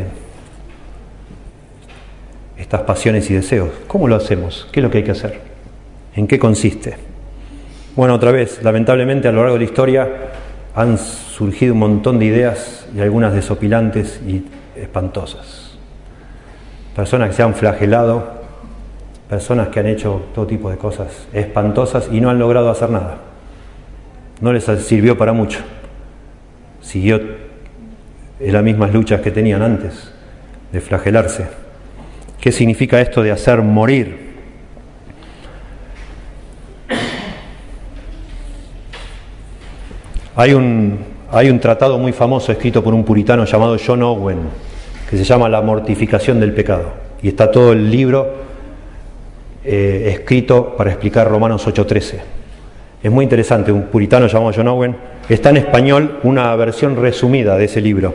estas pasiones y deseos. ¿Cómo lo hacemos? ¿Qué es lo que hay que hacer? ¿En qué consiste? Bueno, otra vez, lamentablemente a lo largo de la historia han surgido un montón de ideas y algunas desopilantes y espantosas. Personas que se han flagelado, personas que han hecho todo tipo de cosas espantosas y no han logrado hacer nada. No les sirvió para mucho. Siguió en las mismas luchas que tenían antes de flagelarse. ¿Qué significa esto de hacer morir? Hay un, hay un tratado muy famoso escrito por un puritano llamado John Owen, que se llama La mortificación del pecado. Y está todo el libro eh, escrito para explicar Romanos ocho trece. Es muy interesante, un puritano llamado John Owen. Está en español una versión resumida de ese libro.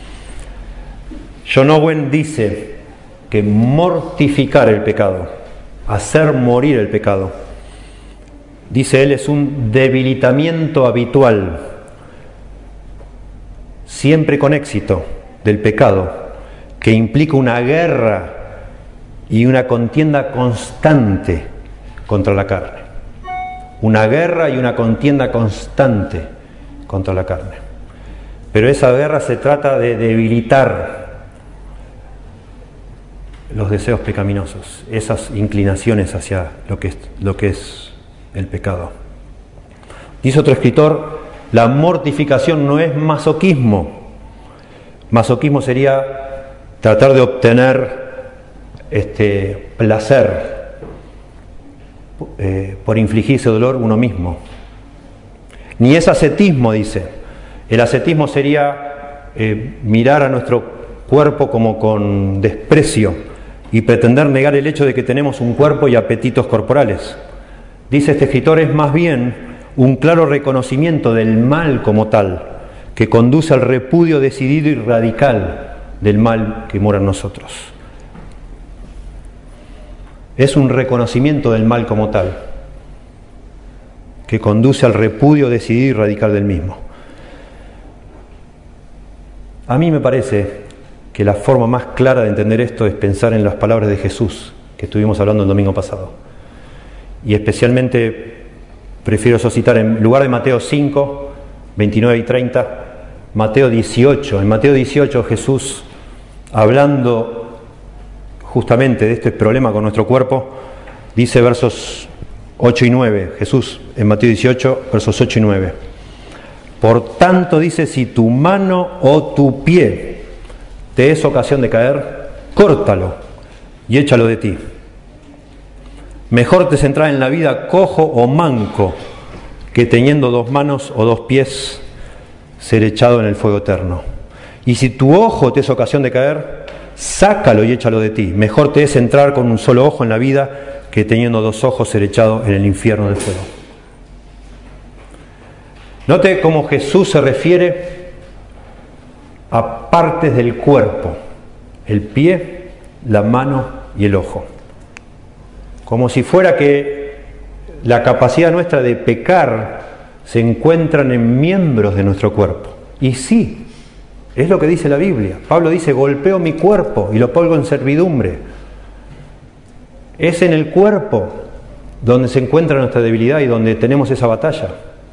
John Owen dice que mortificar el pecado, hacer morir el pecado, dice él, es un debilitamiento habitual, siempre con éxito, del pecado, que implica una guerra y una contienda constante contra la carne. Una guerra y una contienda constante contra la carne. Pero esa guerra se trata de debilitar los deseos pecaminosos, esas inclinaciones hacia lo que es, lo que es el pecado. Dice otro escritor, la mortificación no es masoquismo. Masoquismo sería tratar de obtener este placer eh, por infligirse dolor uno mismo. Ni es ascetismo, dice. El ascetismo sería eh, mirar a nuestro cuerpo como con desprecio y pretender negar el hecho de que tenemos un cuerpo y apetitos corporales. Dice este escritor, es más bien un claro reconocimiento del mal como tal, que conduce al repudio decidido y radical del mal que mora en nosotros. Es un reconocimiento del mal como tal, que conduce al repudio decidido y radical del mismo. A mí me parece que la forma más clara de entender esto es pensar en las palabras de Jesús, que estuvimos hablando el domingo pasado. Y especialmente prefiero yo citar en lugar de Mateo cinco, veintinueve y treinta, Mateo dieciocho. En Mateo dieciocho Jesús, hablando justamente de este problema con nuestro cuerpo, dice versos ocho y nueve, Jesús en Mateo dieciocho, versos ocho y nueve. Por tanto, dice, si tu mano o tu pie te es ocasión de caer, córtalo y échalo de ti. Mejor te centrar en la vida cojo o manco que teniendo dos manos o dos pies ser echado en el fuego eterno. Y si tu ojo te es ocasión de caer, sácalo y échalo de ti. Mejor te es entrar con un solo ojo en la vida que teniendo dos ojos ser echado en el infierno del fuego. Note cómo Jesús se refiere a partes del cuerpo: el pie, la mano y el ojo. Como si fuera que la capacidad nuestra de pecar se encuentran en miembros de nuestro cuerpo. Y sí, es lo que dice la Biblia. Pablo dice: golpeo mi cuerpo y lo pongo en servidumbre. Es en el cuerpo donde se encuentra nuestra debilidad y donde tenemos esa batalla.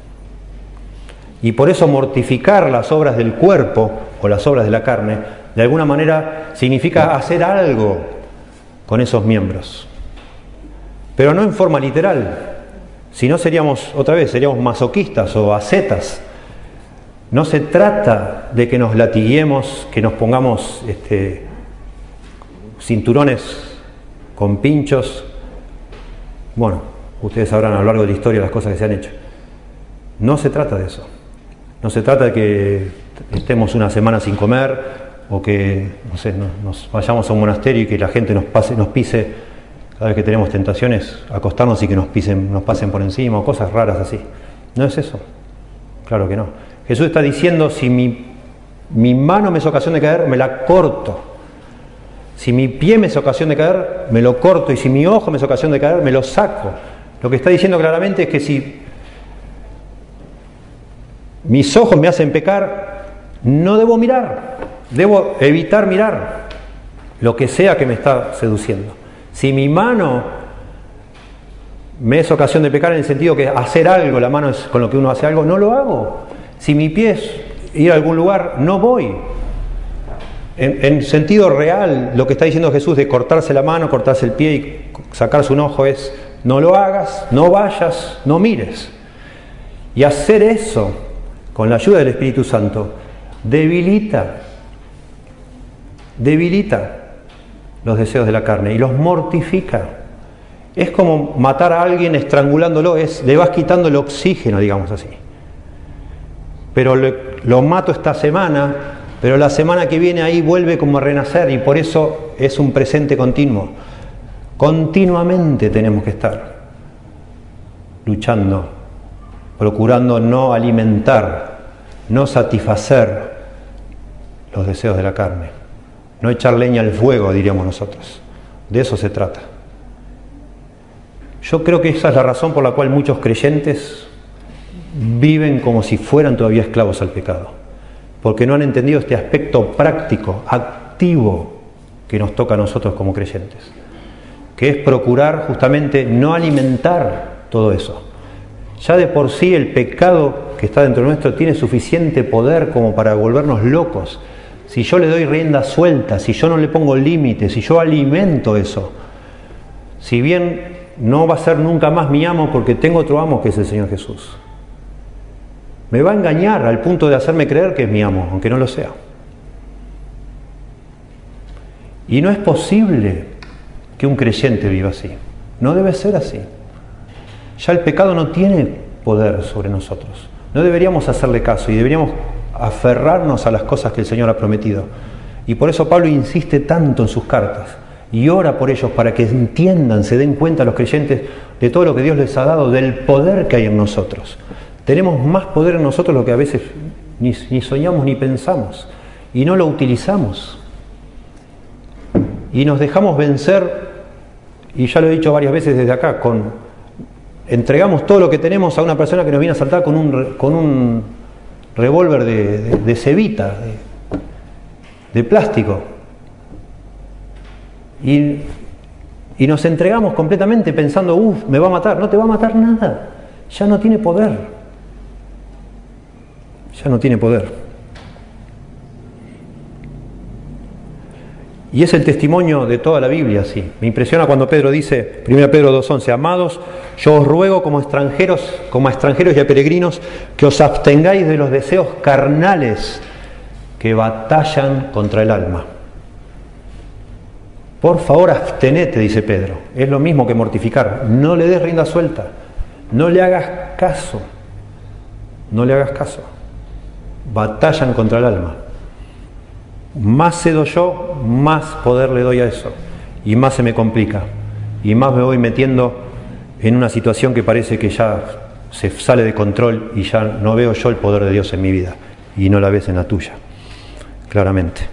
Y por eso mortificar las obras del cuerpo o las obras de la carne, de alguna manera significa hacer algo con esos miembros. Pero no en forma literal. Si no seríamos, otra vez, seríamos masoquistas o ascetas. No se trata de que nos latiguemos, que nos pongamos este, cinturones con pinchos. Bueno, ustedes sabrán a lo largo de la historia las cosas que se han hecho. No se trata de eso. No se trata de que estemos una semana sin comer o que, no sé, nos, nos vayamos a un monasterio y que la gente nos pase, nos pise cada vez que tenemos tentaciones, acostarnos y que nos pisen, nos pasen por encima o cosas raras así. No es eso. Claro que no. Jesús está diciendo: si mi, mi mano me es ocasión de caer, me la corto. Si mi pie me es ocasión de caer, me lo corto. Y si mi ojo me es ocasión de caer, me lo saco. Lo que está diciendo claramente es que si mis ojos me hacen pecar, no debo mirar. Debo evitar mirar lo que sea que me está seduciendo. Si mi mano me es ocasión de pecar en el sentido que hacer algo, la mano es con lo que uno hace algo, no lo hago. Si mi pie es ir a algún lugar, no voy. En, en sentido real, lo que está diciendo Jesús de cortarse la mano, cortarse el pie y sacarse un ojo es: no lo hagas, no vayas, no mires. Y hacer eso, con la ayuda del Espíritu Santo, debilita, debilita los deseos de la carne y los mortifica. Es como matar a alguien estrangulándolo, es, le vas quitando el oxígeno, digamos así. Pero le, lo mato esta semana, pero la semana que viene ahí vuelve como a renacer, y por eso es un presente continuo. Continuamente tenemos que estar luchando, procurando no alimentar, no satisfacer los deseos de la carne. No echar leña al fuego, diríamos nosotros. De eso se trata. Yo creo que esa es la razón por la cual muchos creyentes viven como si fueran todavía esclavos al pecado. Porque no han entendido este aspecto práctico, activo, que nos toca a nosotros como creyentes. Que es procurar justamente no alimentar todo eso. Ya de por sí el pecado que está dentro nuestro tiene suficiente poder como para volvernos locos. Si yo le doy rienda suelta, si yo no le pongo límites, si yo alimento eso, si bien no va a ser nunca más mi amo porque tengo otro amo que es el Señor Jesús, me va a engañar al punto de hacerme creer que es mi amo, aunque no lo sea. Y no es posible que un creyente viva así. No debe ser así. Ya el pecado no tiene poder sobre nosotros. No deberíamos hacerle caso y deberíamos aferrarnos a las cosas que el Señor ha prometido. Y por eso Pablo insiste tanto en sus cartas y ora por ellos para que entiendan, se den cuenta los creyentes de todo lo que Dios les ha dado, del poder que hay en nosotros. Tenemos más poder en nosotros lo que a veces ni, ni soñamos ni pensamos, y no lo utilizamos. Y nos dejamos vencer, y ya lo he dicho varias veces desde acá, con entregamos todo lo que tenemos a una persona que nos viene a asaltar con un, con un revólver de, de, de cebita, de, de plástico. Y, y nos entregamos completamente pensando: uff, me va a matar. No te va a matar nada. Ya no tiene poder. Ya no tiene poder. Y es el testimonio de toda la Biblia, sí. Me impresiona cuando Pedro dice, primera Pedro dos once, amados, yo os ruego como extranjeros, como a extranjeros y a peregrinos, que os abstengáis de los deseos carnales que batallan contra el alma. Por favor, abstenete, dice Pedro. Es lo mismo que mortificar. No le des rienda suelta. No le hagas caso. No le hagas caso. Batallan contra el alma. más cedo yo, más poder le doy a eso, y más se me complica, y más me voy metiendo en una situación que parece que ya se sale de control y ya no veo yo el poder de Dios en mi vida, y no la ves en la tuya, claramente.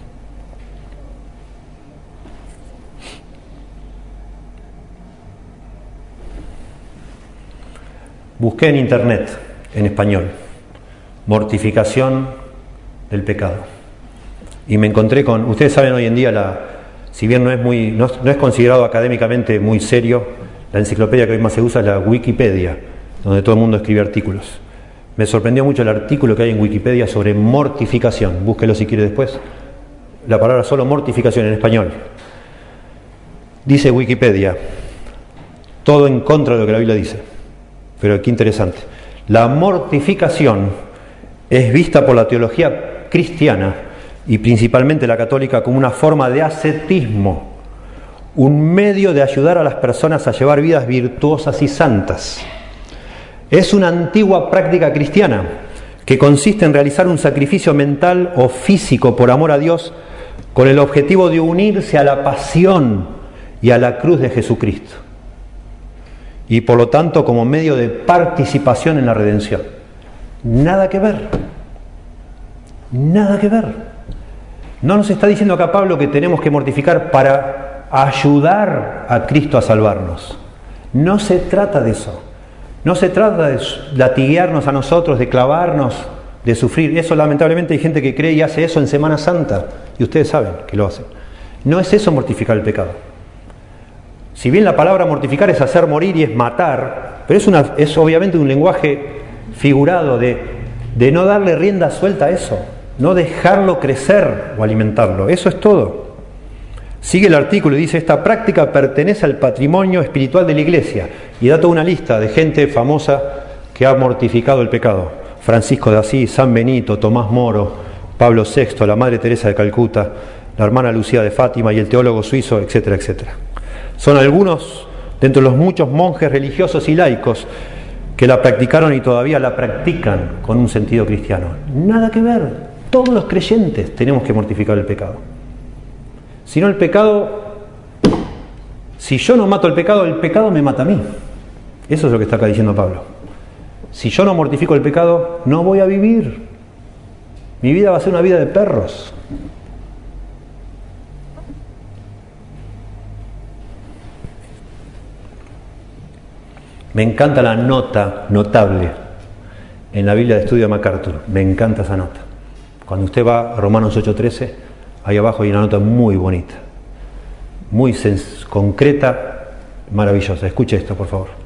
Busqué en internet, en español, mortificación del pecado. Y me encontré con, ustedes saben hoy en día, la, si bien no es, muy, no, no es considerado académicamente muy serio, la enciclopedia que hoy más se usa es la Wikipedia, donde todo el mundo escribe artículos. Me sorprendió mucho el artículo que hay en Wikipedia sobre mortificación. Búsquelo si quiere después. La palabra solo mortificación en español. Dice Wikipedia, todo en contra de lo que la Biblia dice. Pero qué interesante. La mortificación es vista por la teología cristiana y principalmente la católica como una forma de ascetismo, un medio de ayudar a las personas a llevar vidas virtuosas y santas. Es una antigua práctica cristiana que consiste en realizar un sacrificio mental o físico por amor a Dios con el objetivo de unirse a la pasión y a la cruz de Jesucristo, y por lo tanto como medio de participación en la redención. Nada que ver, nada que ver. No nos está diciendo acá Pablo que tenemos que mortificar para ayudar a Cristo a salvarnos. No se trata de eso. No se trata de latiguearnos a nosotros, de clavarnos, de sufrir. Eso lamentablemente hay gente que cree y hace eso en Semana Santa, y ustedes saben que lo hacen. No es eso mortificar el pecado. Si bien la palabra mortificar es hacer morir y es matar, pero es, una, es obviamente un lenguaje figurado de, de no darle rienda suelta a eso, no dejarlo crecer o alimentarlo. Eso es todo. Sigue el artículo y dice: esta práctica pertenece al patrimonio espiritual de la Iglesia, y da toda una lista de gente famosa que ha mortificado el pecado: Francisco de Asís, San Benito, Tomás Moro, Pablo sexto, la Madre Teresa de Calcuta, la hermana Lucía de Fátima y el teólogo suizo, etcétera, etcétera. Son algunos de entre los muchos monjes religiosos y laicos que la practicaron y todavía la practican con un sentido cristiano. Nada que ver. Todos los creyentes tenemos que mortificar el pecado. Si no, el pecado, si yo no mato el pecado, el pecado me mata a mí. Eso es lo que está acá diciendo Pablo. Si yo no mortifico el pecado, no voy a vivir. Mi vida va a ser una vida de perros. Me encanta la nota notable en la Biblia de Estudio de MacArthur. Me encanta esa nota. Cuando usted va a Romanos ocho trece, ahí abajo hay una nota muy bonita, muy sens- concreta, maravillosa. Escuche esto, por favor.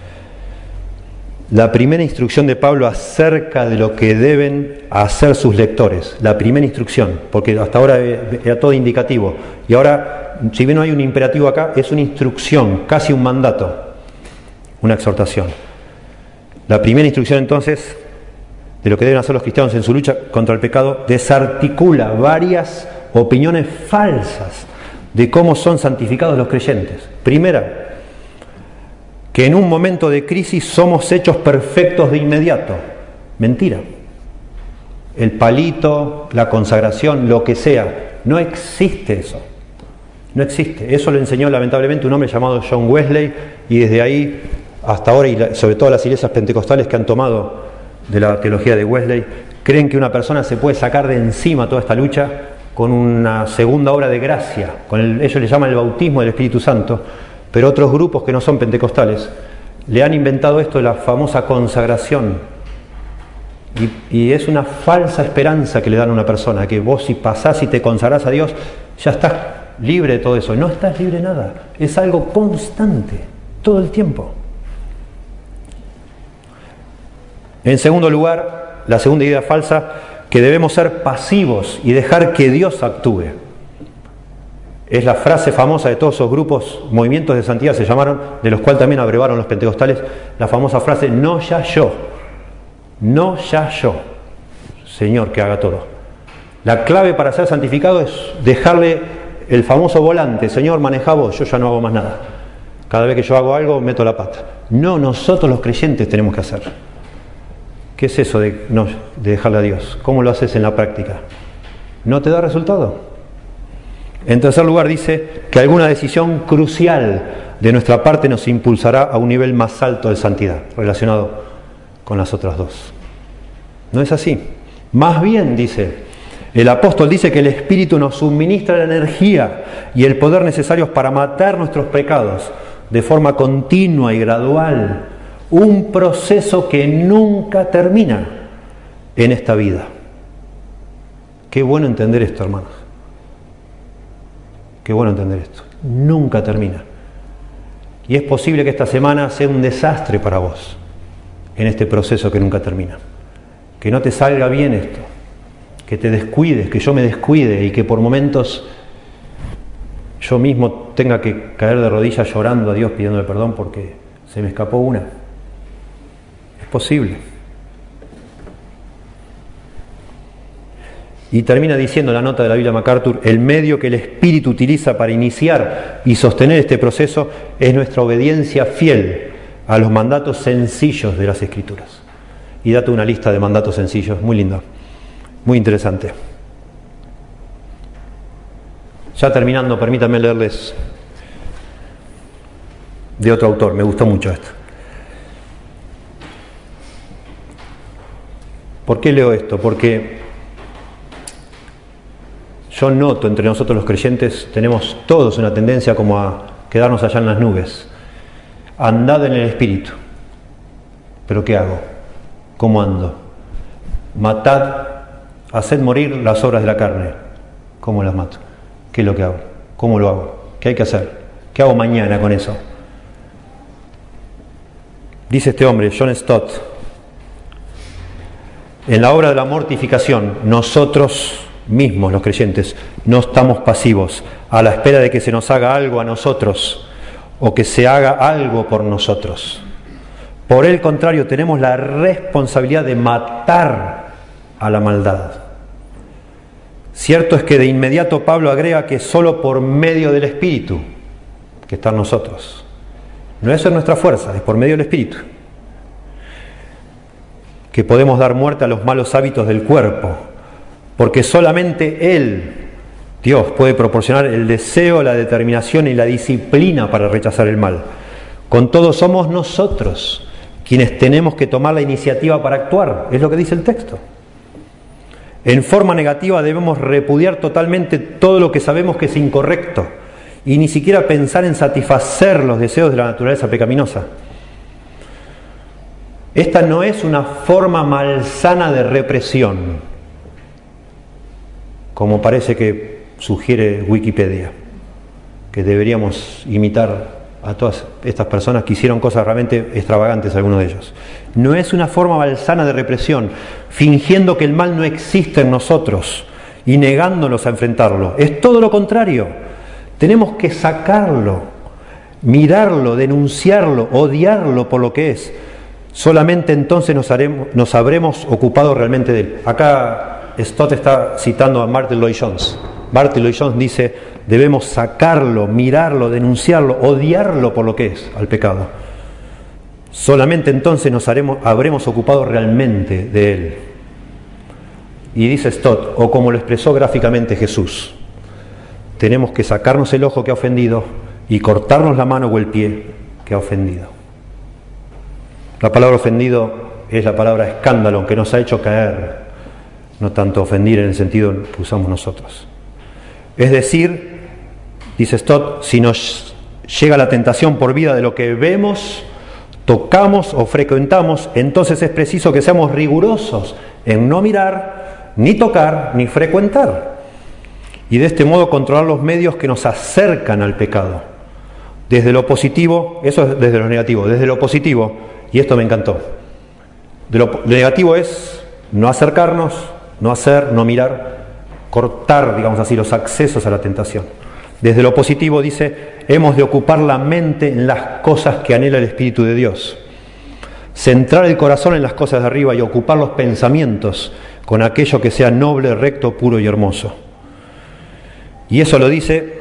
La primera instrucción de Pablo acerca de lo que deben hacer sus lectores. La primera instrucción, porque hasta ahora era todo indicativo. Y ahora, si bien no hay un imperativo acá, es una instrucción, casi un mandato. Una exhortación. La primera instrucción entonces de lo que deben hacer los cristianos en su lucha contra el pecado desarticula varias opiniones falsas de cómo son santificados los creyentes. Primera, que en un momento de crisis somos hechos perfectos de inmediato. Mentira. El palito, la consagración, lo que sea, no existe eso. No existe. Eso lo enseñó lamentablemente un hombre llamado John Wesley, y desde ahí hasta ahora, y sobre todo las iglesias pentecostales que han tomado de la teología de Wesley, creen que una persona se puede sacar de encima toda esta lucha con una segunda obra de gracia, con el, ellos le llaman el bautismo del Espíritu Santo, pero otros grupos que no son pentecostales le han inventado esto de la famosa consagración, y, y es una falsa esperanza que le dan a una persona, que vos si pasás y te consagrás a Dios, ya estás libre de todo eso. No estás libre de nada, es algo constante, todo el tiempo. En segundo lugar, la segunda idea falsa, que debemos ser pasivos y dejar que Dios actúe. Es la frase famosa de todos esos grupos, movimientos de santidad se llamaron, de los cuales también abrevaron los pentecostales, la famosa frase: no ya yo, no ya yo, Señor que haga todo. La clave para ser santificado es dejarle el famoso volante: Señor, manejá vos, yo ya no hago más nada. Cada vez que yo hago algo, meto la pata. No, nosotros los creyentes tenemos que hacer. ¿Qué es eso de, no, de dejarle a Dios? ¿Cómo lo haces en la práctica? no te da resultado. En tercer lugar, dice que alguna decisión crucial de nuestra parte nos impulsará a un nivel más alto de santidad, relacionado con las otras dos. No es así. Más bien, dice, el apóstol dice que el Espíritu nos suministra la energía y el poder necesarios para matar nuestros pecados de forma continua y gradual. Un proceso que nunca termina en esta vida. Qué bueno entender esto, hermanos. Qué bueno entender esto. Nunca termina. Y es posible que esta semana sea un desastre para vos en este proceso que nunca termina. Que no te salga bien esto. Que te descuides, que yo me descuide y que por momentos yo mismo tenga que caer de rodillas llorando a Dios pidiéndole perdón porque se me escapó una. Es posible. Y termina diciendo la nota de la Biblia MacArthur, el medio que el Espíritu utiliza para iniciar y sostener este proceso es nuestra obediencia fiel a los mandatos sencillos de las Escrituras. Y date una lista de mandatos sencillos, muy linda, muy interesante. Ya terminando, permítanme leerles de otro autor, me gustó mucho esto. ¿Por qué leo esto? Porque yo noto entre nosotros los creyentes, tenemos todos una tendencia como a quedarnos allá en las nubes. Andad en el Espíritu. ¿Pero qué hago? ¿Cómo ando? Matad, haced morir las obras de la carne. ¿Cómo las mato? ¿Qué es lo que hago? ¿Cómo lo hago? ¿Qué hay que hacer? ¿Qué hago mañana con eso? Dice este hombre, John Stott, en la obra de la mortificación, nosotros mismos, los creyentes, no estamos pasivos a la espera de que se nos haga algo a nosotros o que se haga algo por nosotros. Por el contrario, tenemos la responsabilidad de matar a la maldad. Cierto es que de inmediato Pablo agrega que solo por medio del Espíritu que está en nosotros. No es en nuestra fuerza, es por medio del Espíritu que podemos dar muerte a los malos hábitos del cuerpo, porque solamente Él, Dios, puede proporcionar el deseo, la determinación y la disciplina para rechazar el mal. Con todo, somos nosotros quienes tenemos que tomar la iniciativa para actuar, es lo que dice el texto. En forma negativa debemos repudiar totalmente todo lo que sabemos que es incorrecto y ni siquiera pensar en satisfacer los deseos de la naturaleza pecaminosa. Esta no es una forma malsana de represión, como parece que sugiere Wikipedia, que deberíamos imitar a todas estas personas que hicieron cosas realmente extravagantes, algunos de ellos. No es una forma malsana de represión, fingiendo que el mal no existe en nosotros y negándonos a enfrentarlo. Es todo lo contrario. Tenemos que sacarlo, mirarlo, denunciarlo, odiarlo por lo que es. Solamente entonces nos, haremos, nos habremos ocupado realmente de él. Acá Stott está citando a Martin Lloyd-Jones. Martin Lloyd-Jones dice, debemos sacarlo, mirarlo, denunciarlo, odiarlo por lo que es, al pecado. Solamente entonces nos haremos, habremos ocupado realmente de él. Y dice Stott, o como lo expresó gráficamente Jesús, tenemos que sacarnos el ojo que ha ofendido y cortarnos la mano o el pie que ha ofendido. La palabra ofendido es la palabra escándalo, que nos ha hecho caer, no tanto ofendir en el sentido que usamos nosotros. Es decir, dice Stott, si nos llega la tentación por vida de lo que vemos, tocamos o frecuentamos, entonces es preciso que seamos rigurosos en no mirar, ni tocar, ni frecuentar. Y de este modo controlar los medios que nos acercan al pecado. Desde lo positivo, eso es desde lo negativo, desde lo positivo, y esto me encantó. De lo, lo negativo es no acercarnos, no hacer, no mirar, cortar, digamos así, los accesos a la tentación. Desde lo positivo dice, hemos de ocupar la mente en las cosas que anhela el Espíritu de Dios. Centrar el corazón en las cosas de arriba y ocupar los pensamientos con aquello que sea noble, recto, puro y hermoso. Y eso lo dice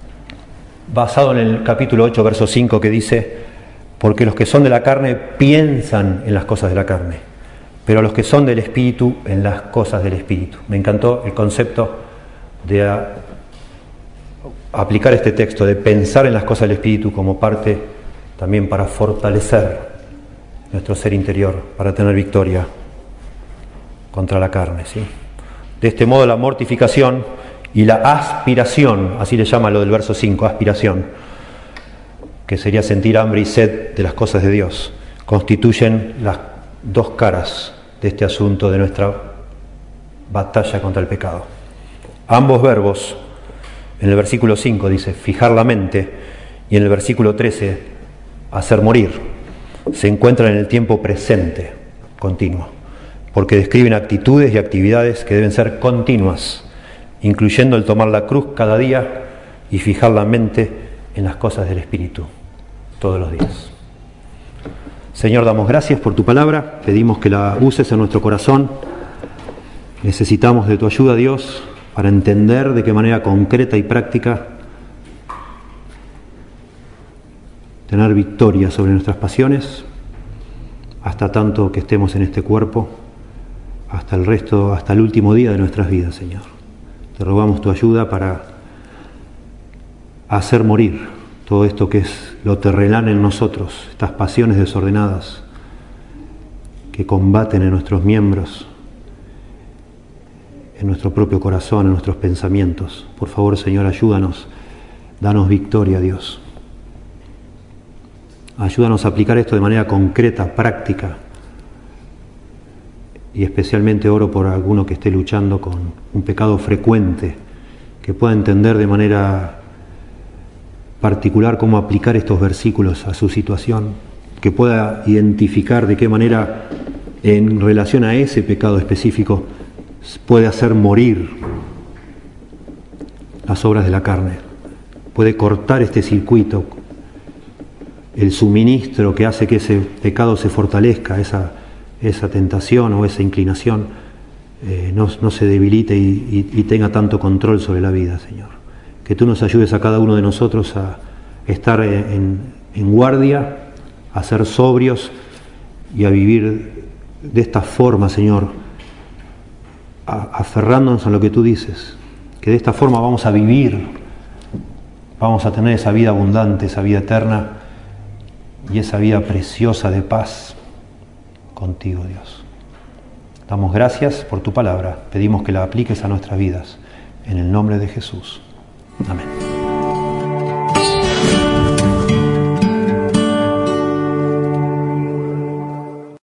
basado en el capítulo ocho, verso cinco, que dice, porque los que son de la carne piensan en las cosas de la carne, pero los que son del Espíritu en las cosas del Espíritu. Me encantó el concepto de a, aplicar este texto, de pensar en las cosas del Espíritu como parte también para fortalecer nuestro ser interior, para tener victoria contra la carne, ¿sí? De este modo la mortificación y la aspiración, así le llama lo del verso cinco, aspiración, que sería sentir hambre y sed de las cosas de Dios, constituyen las dos caras de este asunto de nuestra batalla contra el pecado. Ambos verbos, en el versículo cinco dice fijar la mente, y en el versículo trece hacer morir, se encuentran en el tiempo presente continuo, porque describen actitudes y actividades que deben ser continuas, incluyendo el tomar la cruz cada día y fijar la mente en las cosas del Espíritu todos los días. Señor, damos gracias por tu palabra, pedimos que la uses en nuestro corazón. Necesitamos de tu ayuda, Dios, para entender de qué manera concreta y práctica tener victoria sobre nuestras pasiones, hasta tanto que estemos en este cuerpo, hasta el resto, hasta el último día de nuestras vidas, Señor. Te rogamos tu ayuda para hacer morir todo esto que es lo terrenal en nosotros, estas pasiones desordenadas que combaten en nuestros miembros, en nuestro propio corazón, en nuestros pensamientos. Por favor, Señor, ayúdanos, danos victoria, Dios. Ayúdanos a aplicar esto de manera concreta, práctica, y especialmente oro por alguno que esté luchando con un pecado frecuente, que pueda entender de manera particular cómo aplicar estos versículos a su situación, que pueda identificar de qué manera en relación a ese pecado específico puede hacer morir las obras de la carne, puede cortar este circuito, el suministro que hace que ese pecado se fortalezca, esa, esa tentación o esa inclinación eh, no, no se debilite y, y, y tenga tanto control sobre la vida, Señor. Que tú nos ayudes a cada uno de nosotros a estar en, en guardia, a ser sobrios y a vivir de esta forma, Señor, a, aferrándonos a lo que tú dices, que de esta forma vamos a vivir, vamos a tener esa vida abundante, esa vida eterna y esa vida preciosa de paz contigo, Dios. Damos gracias por tu palabra, pedimos que la apliques a nuestras vidas, en el nombre de Jesús. Amén.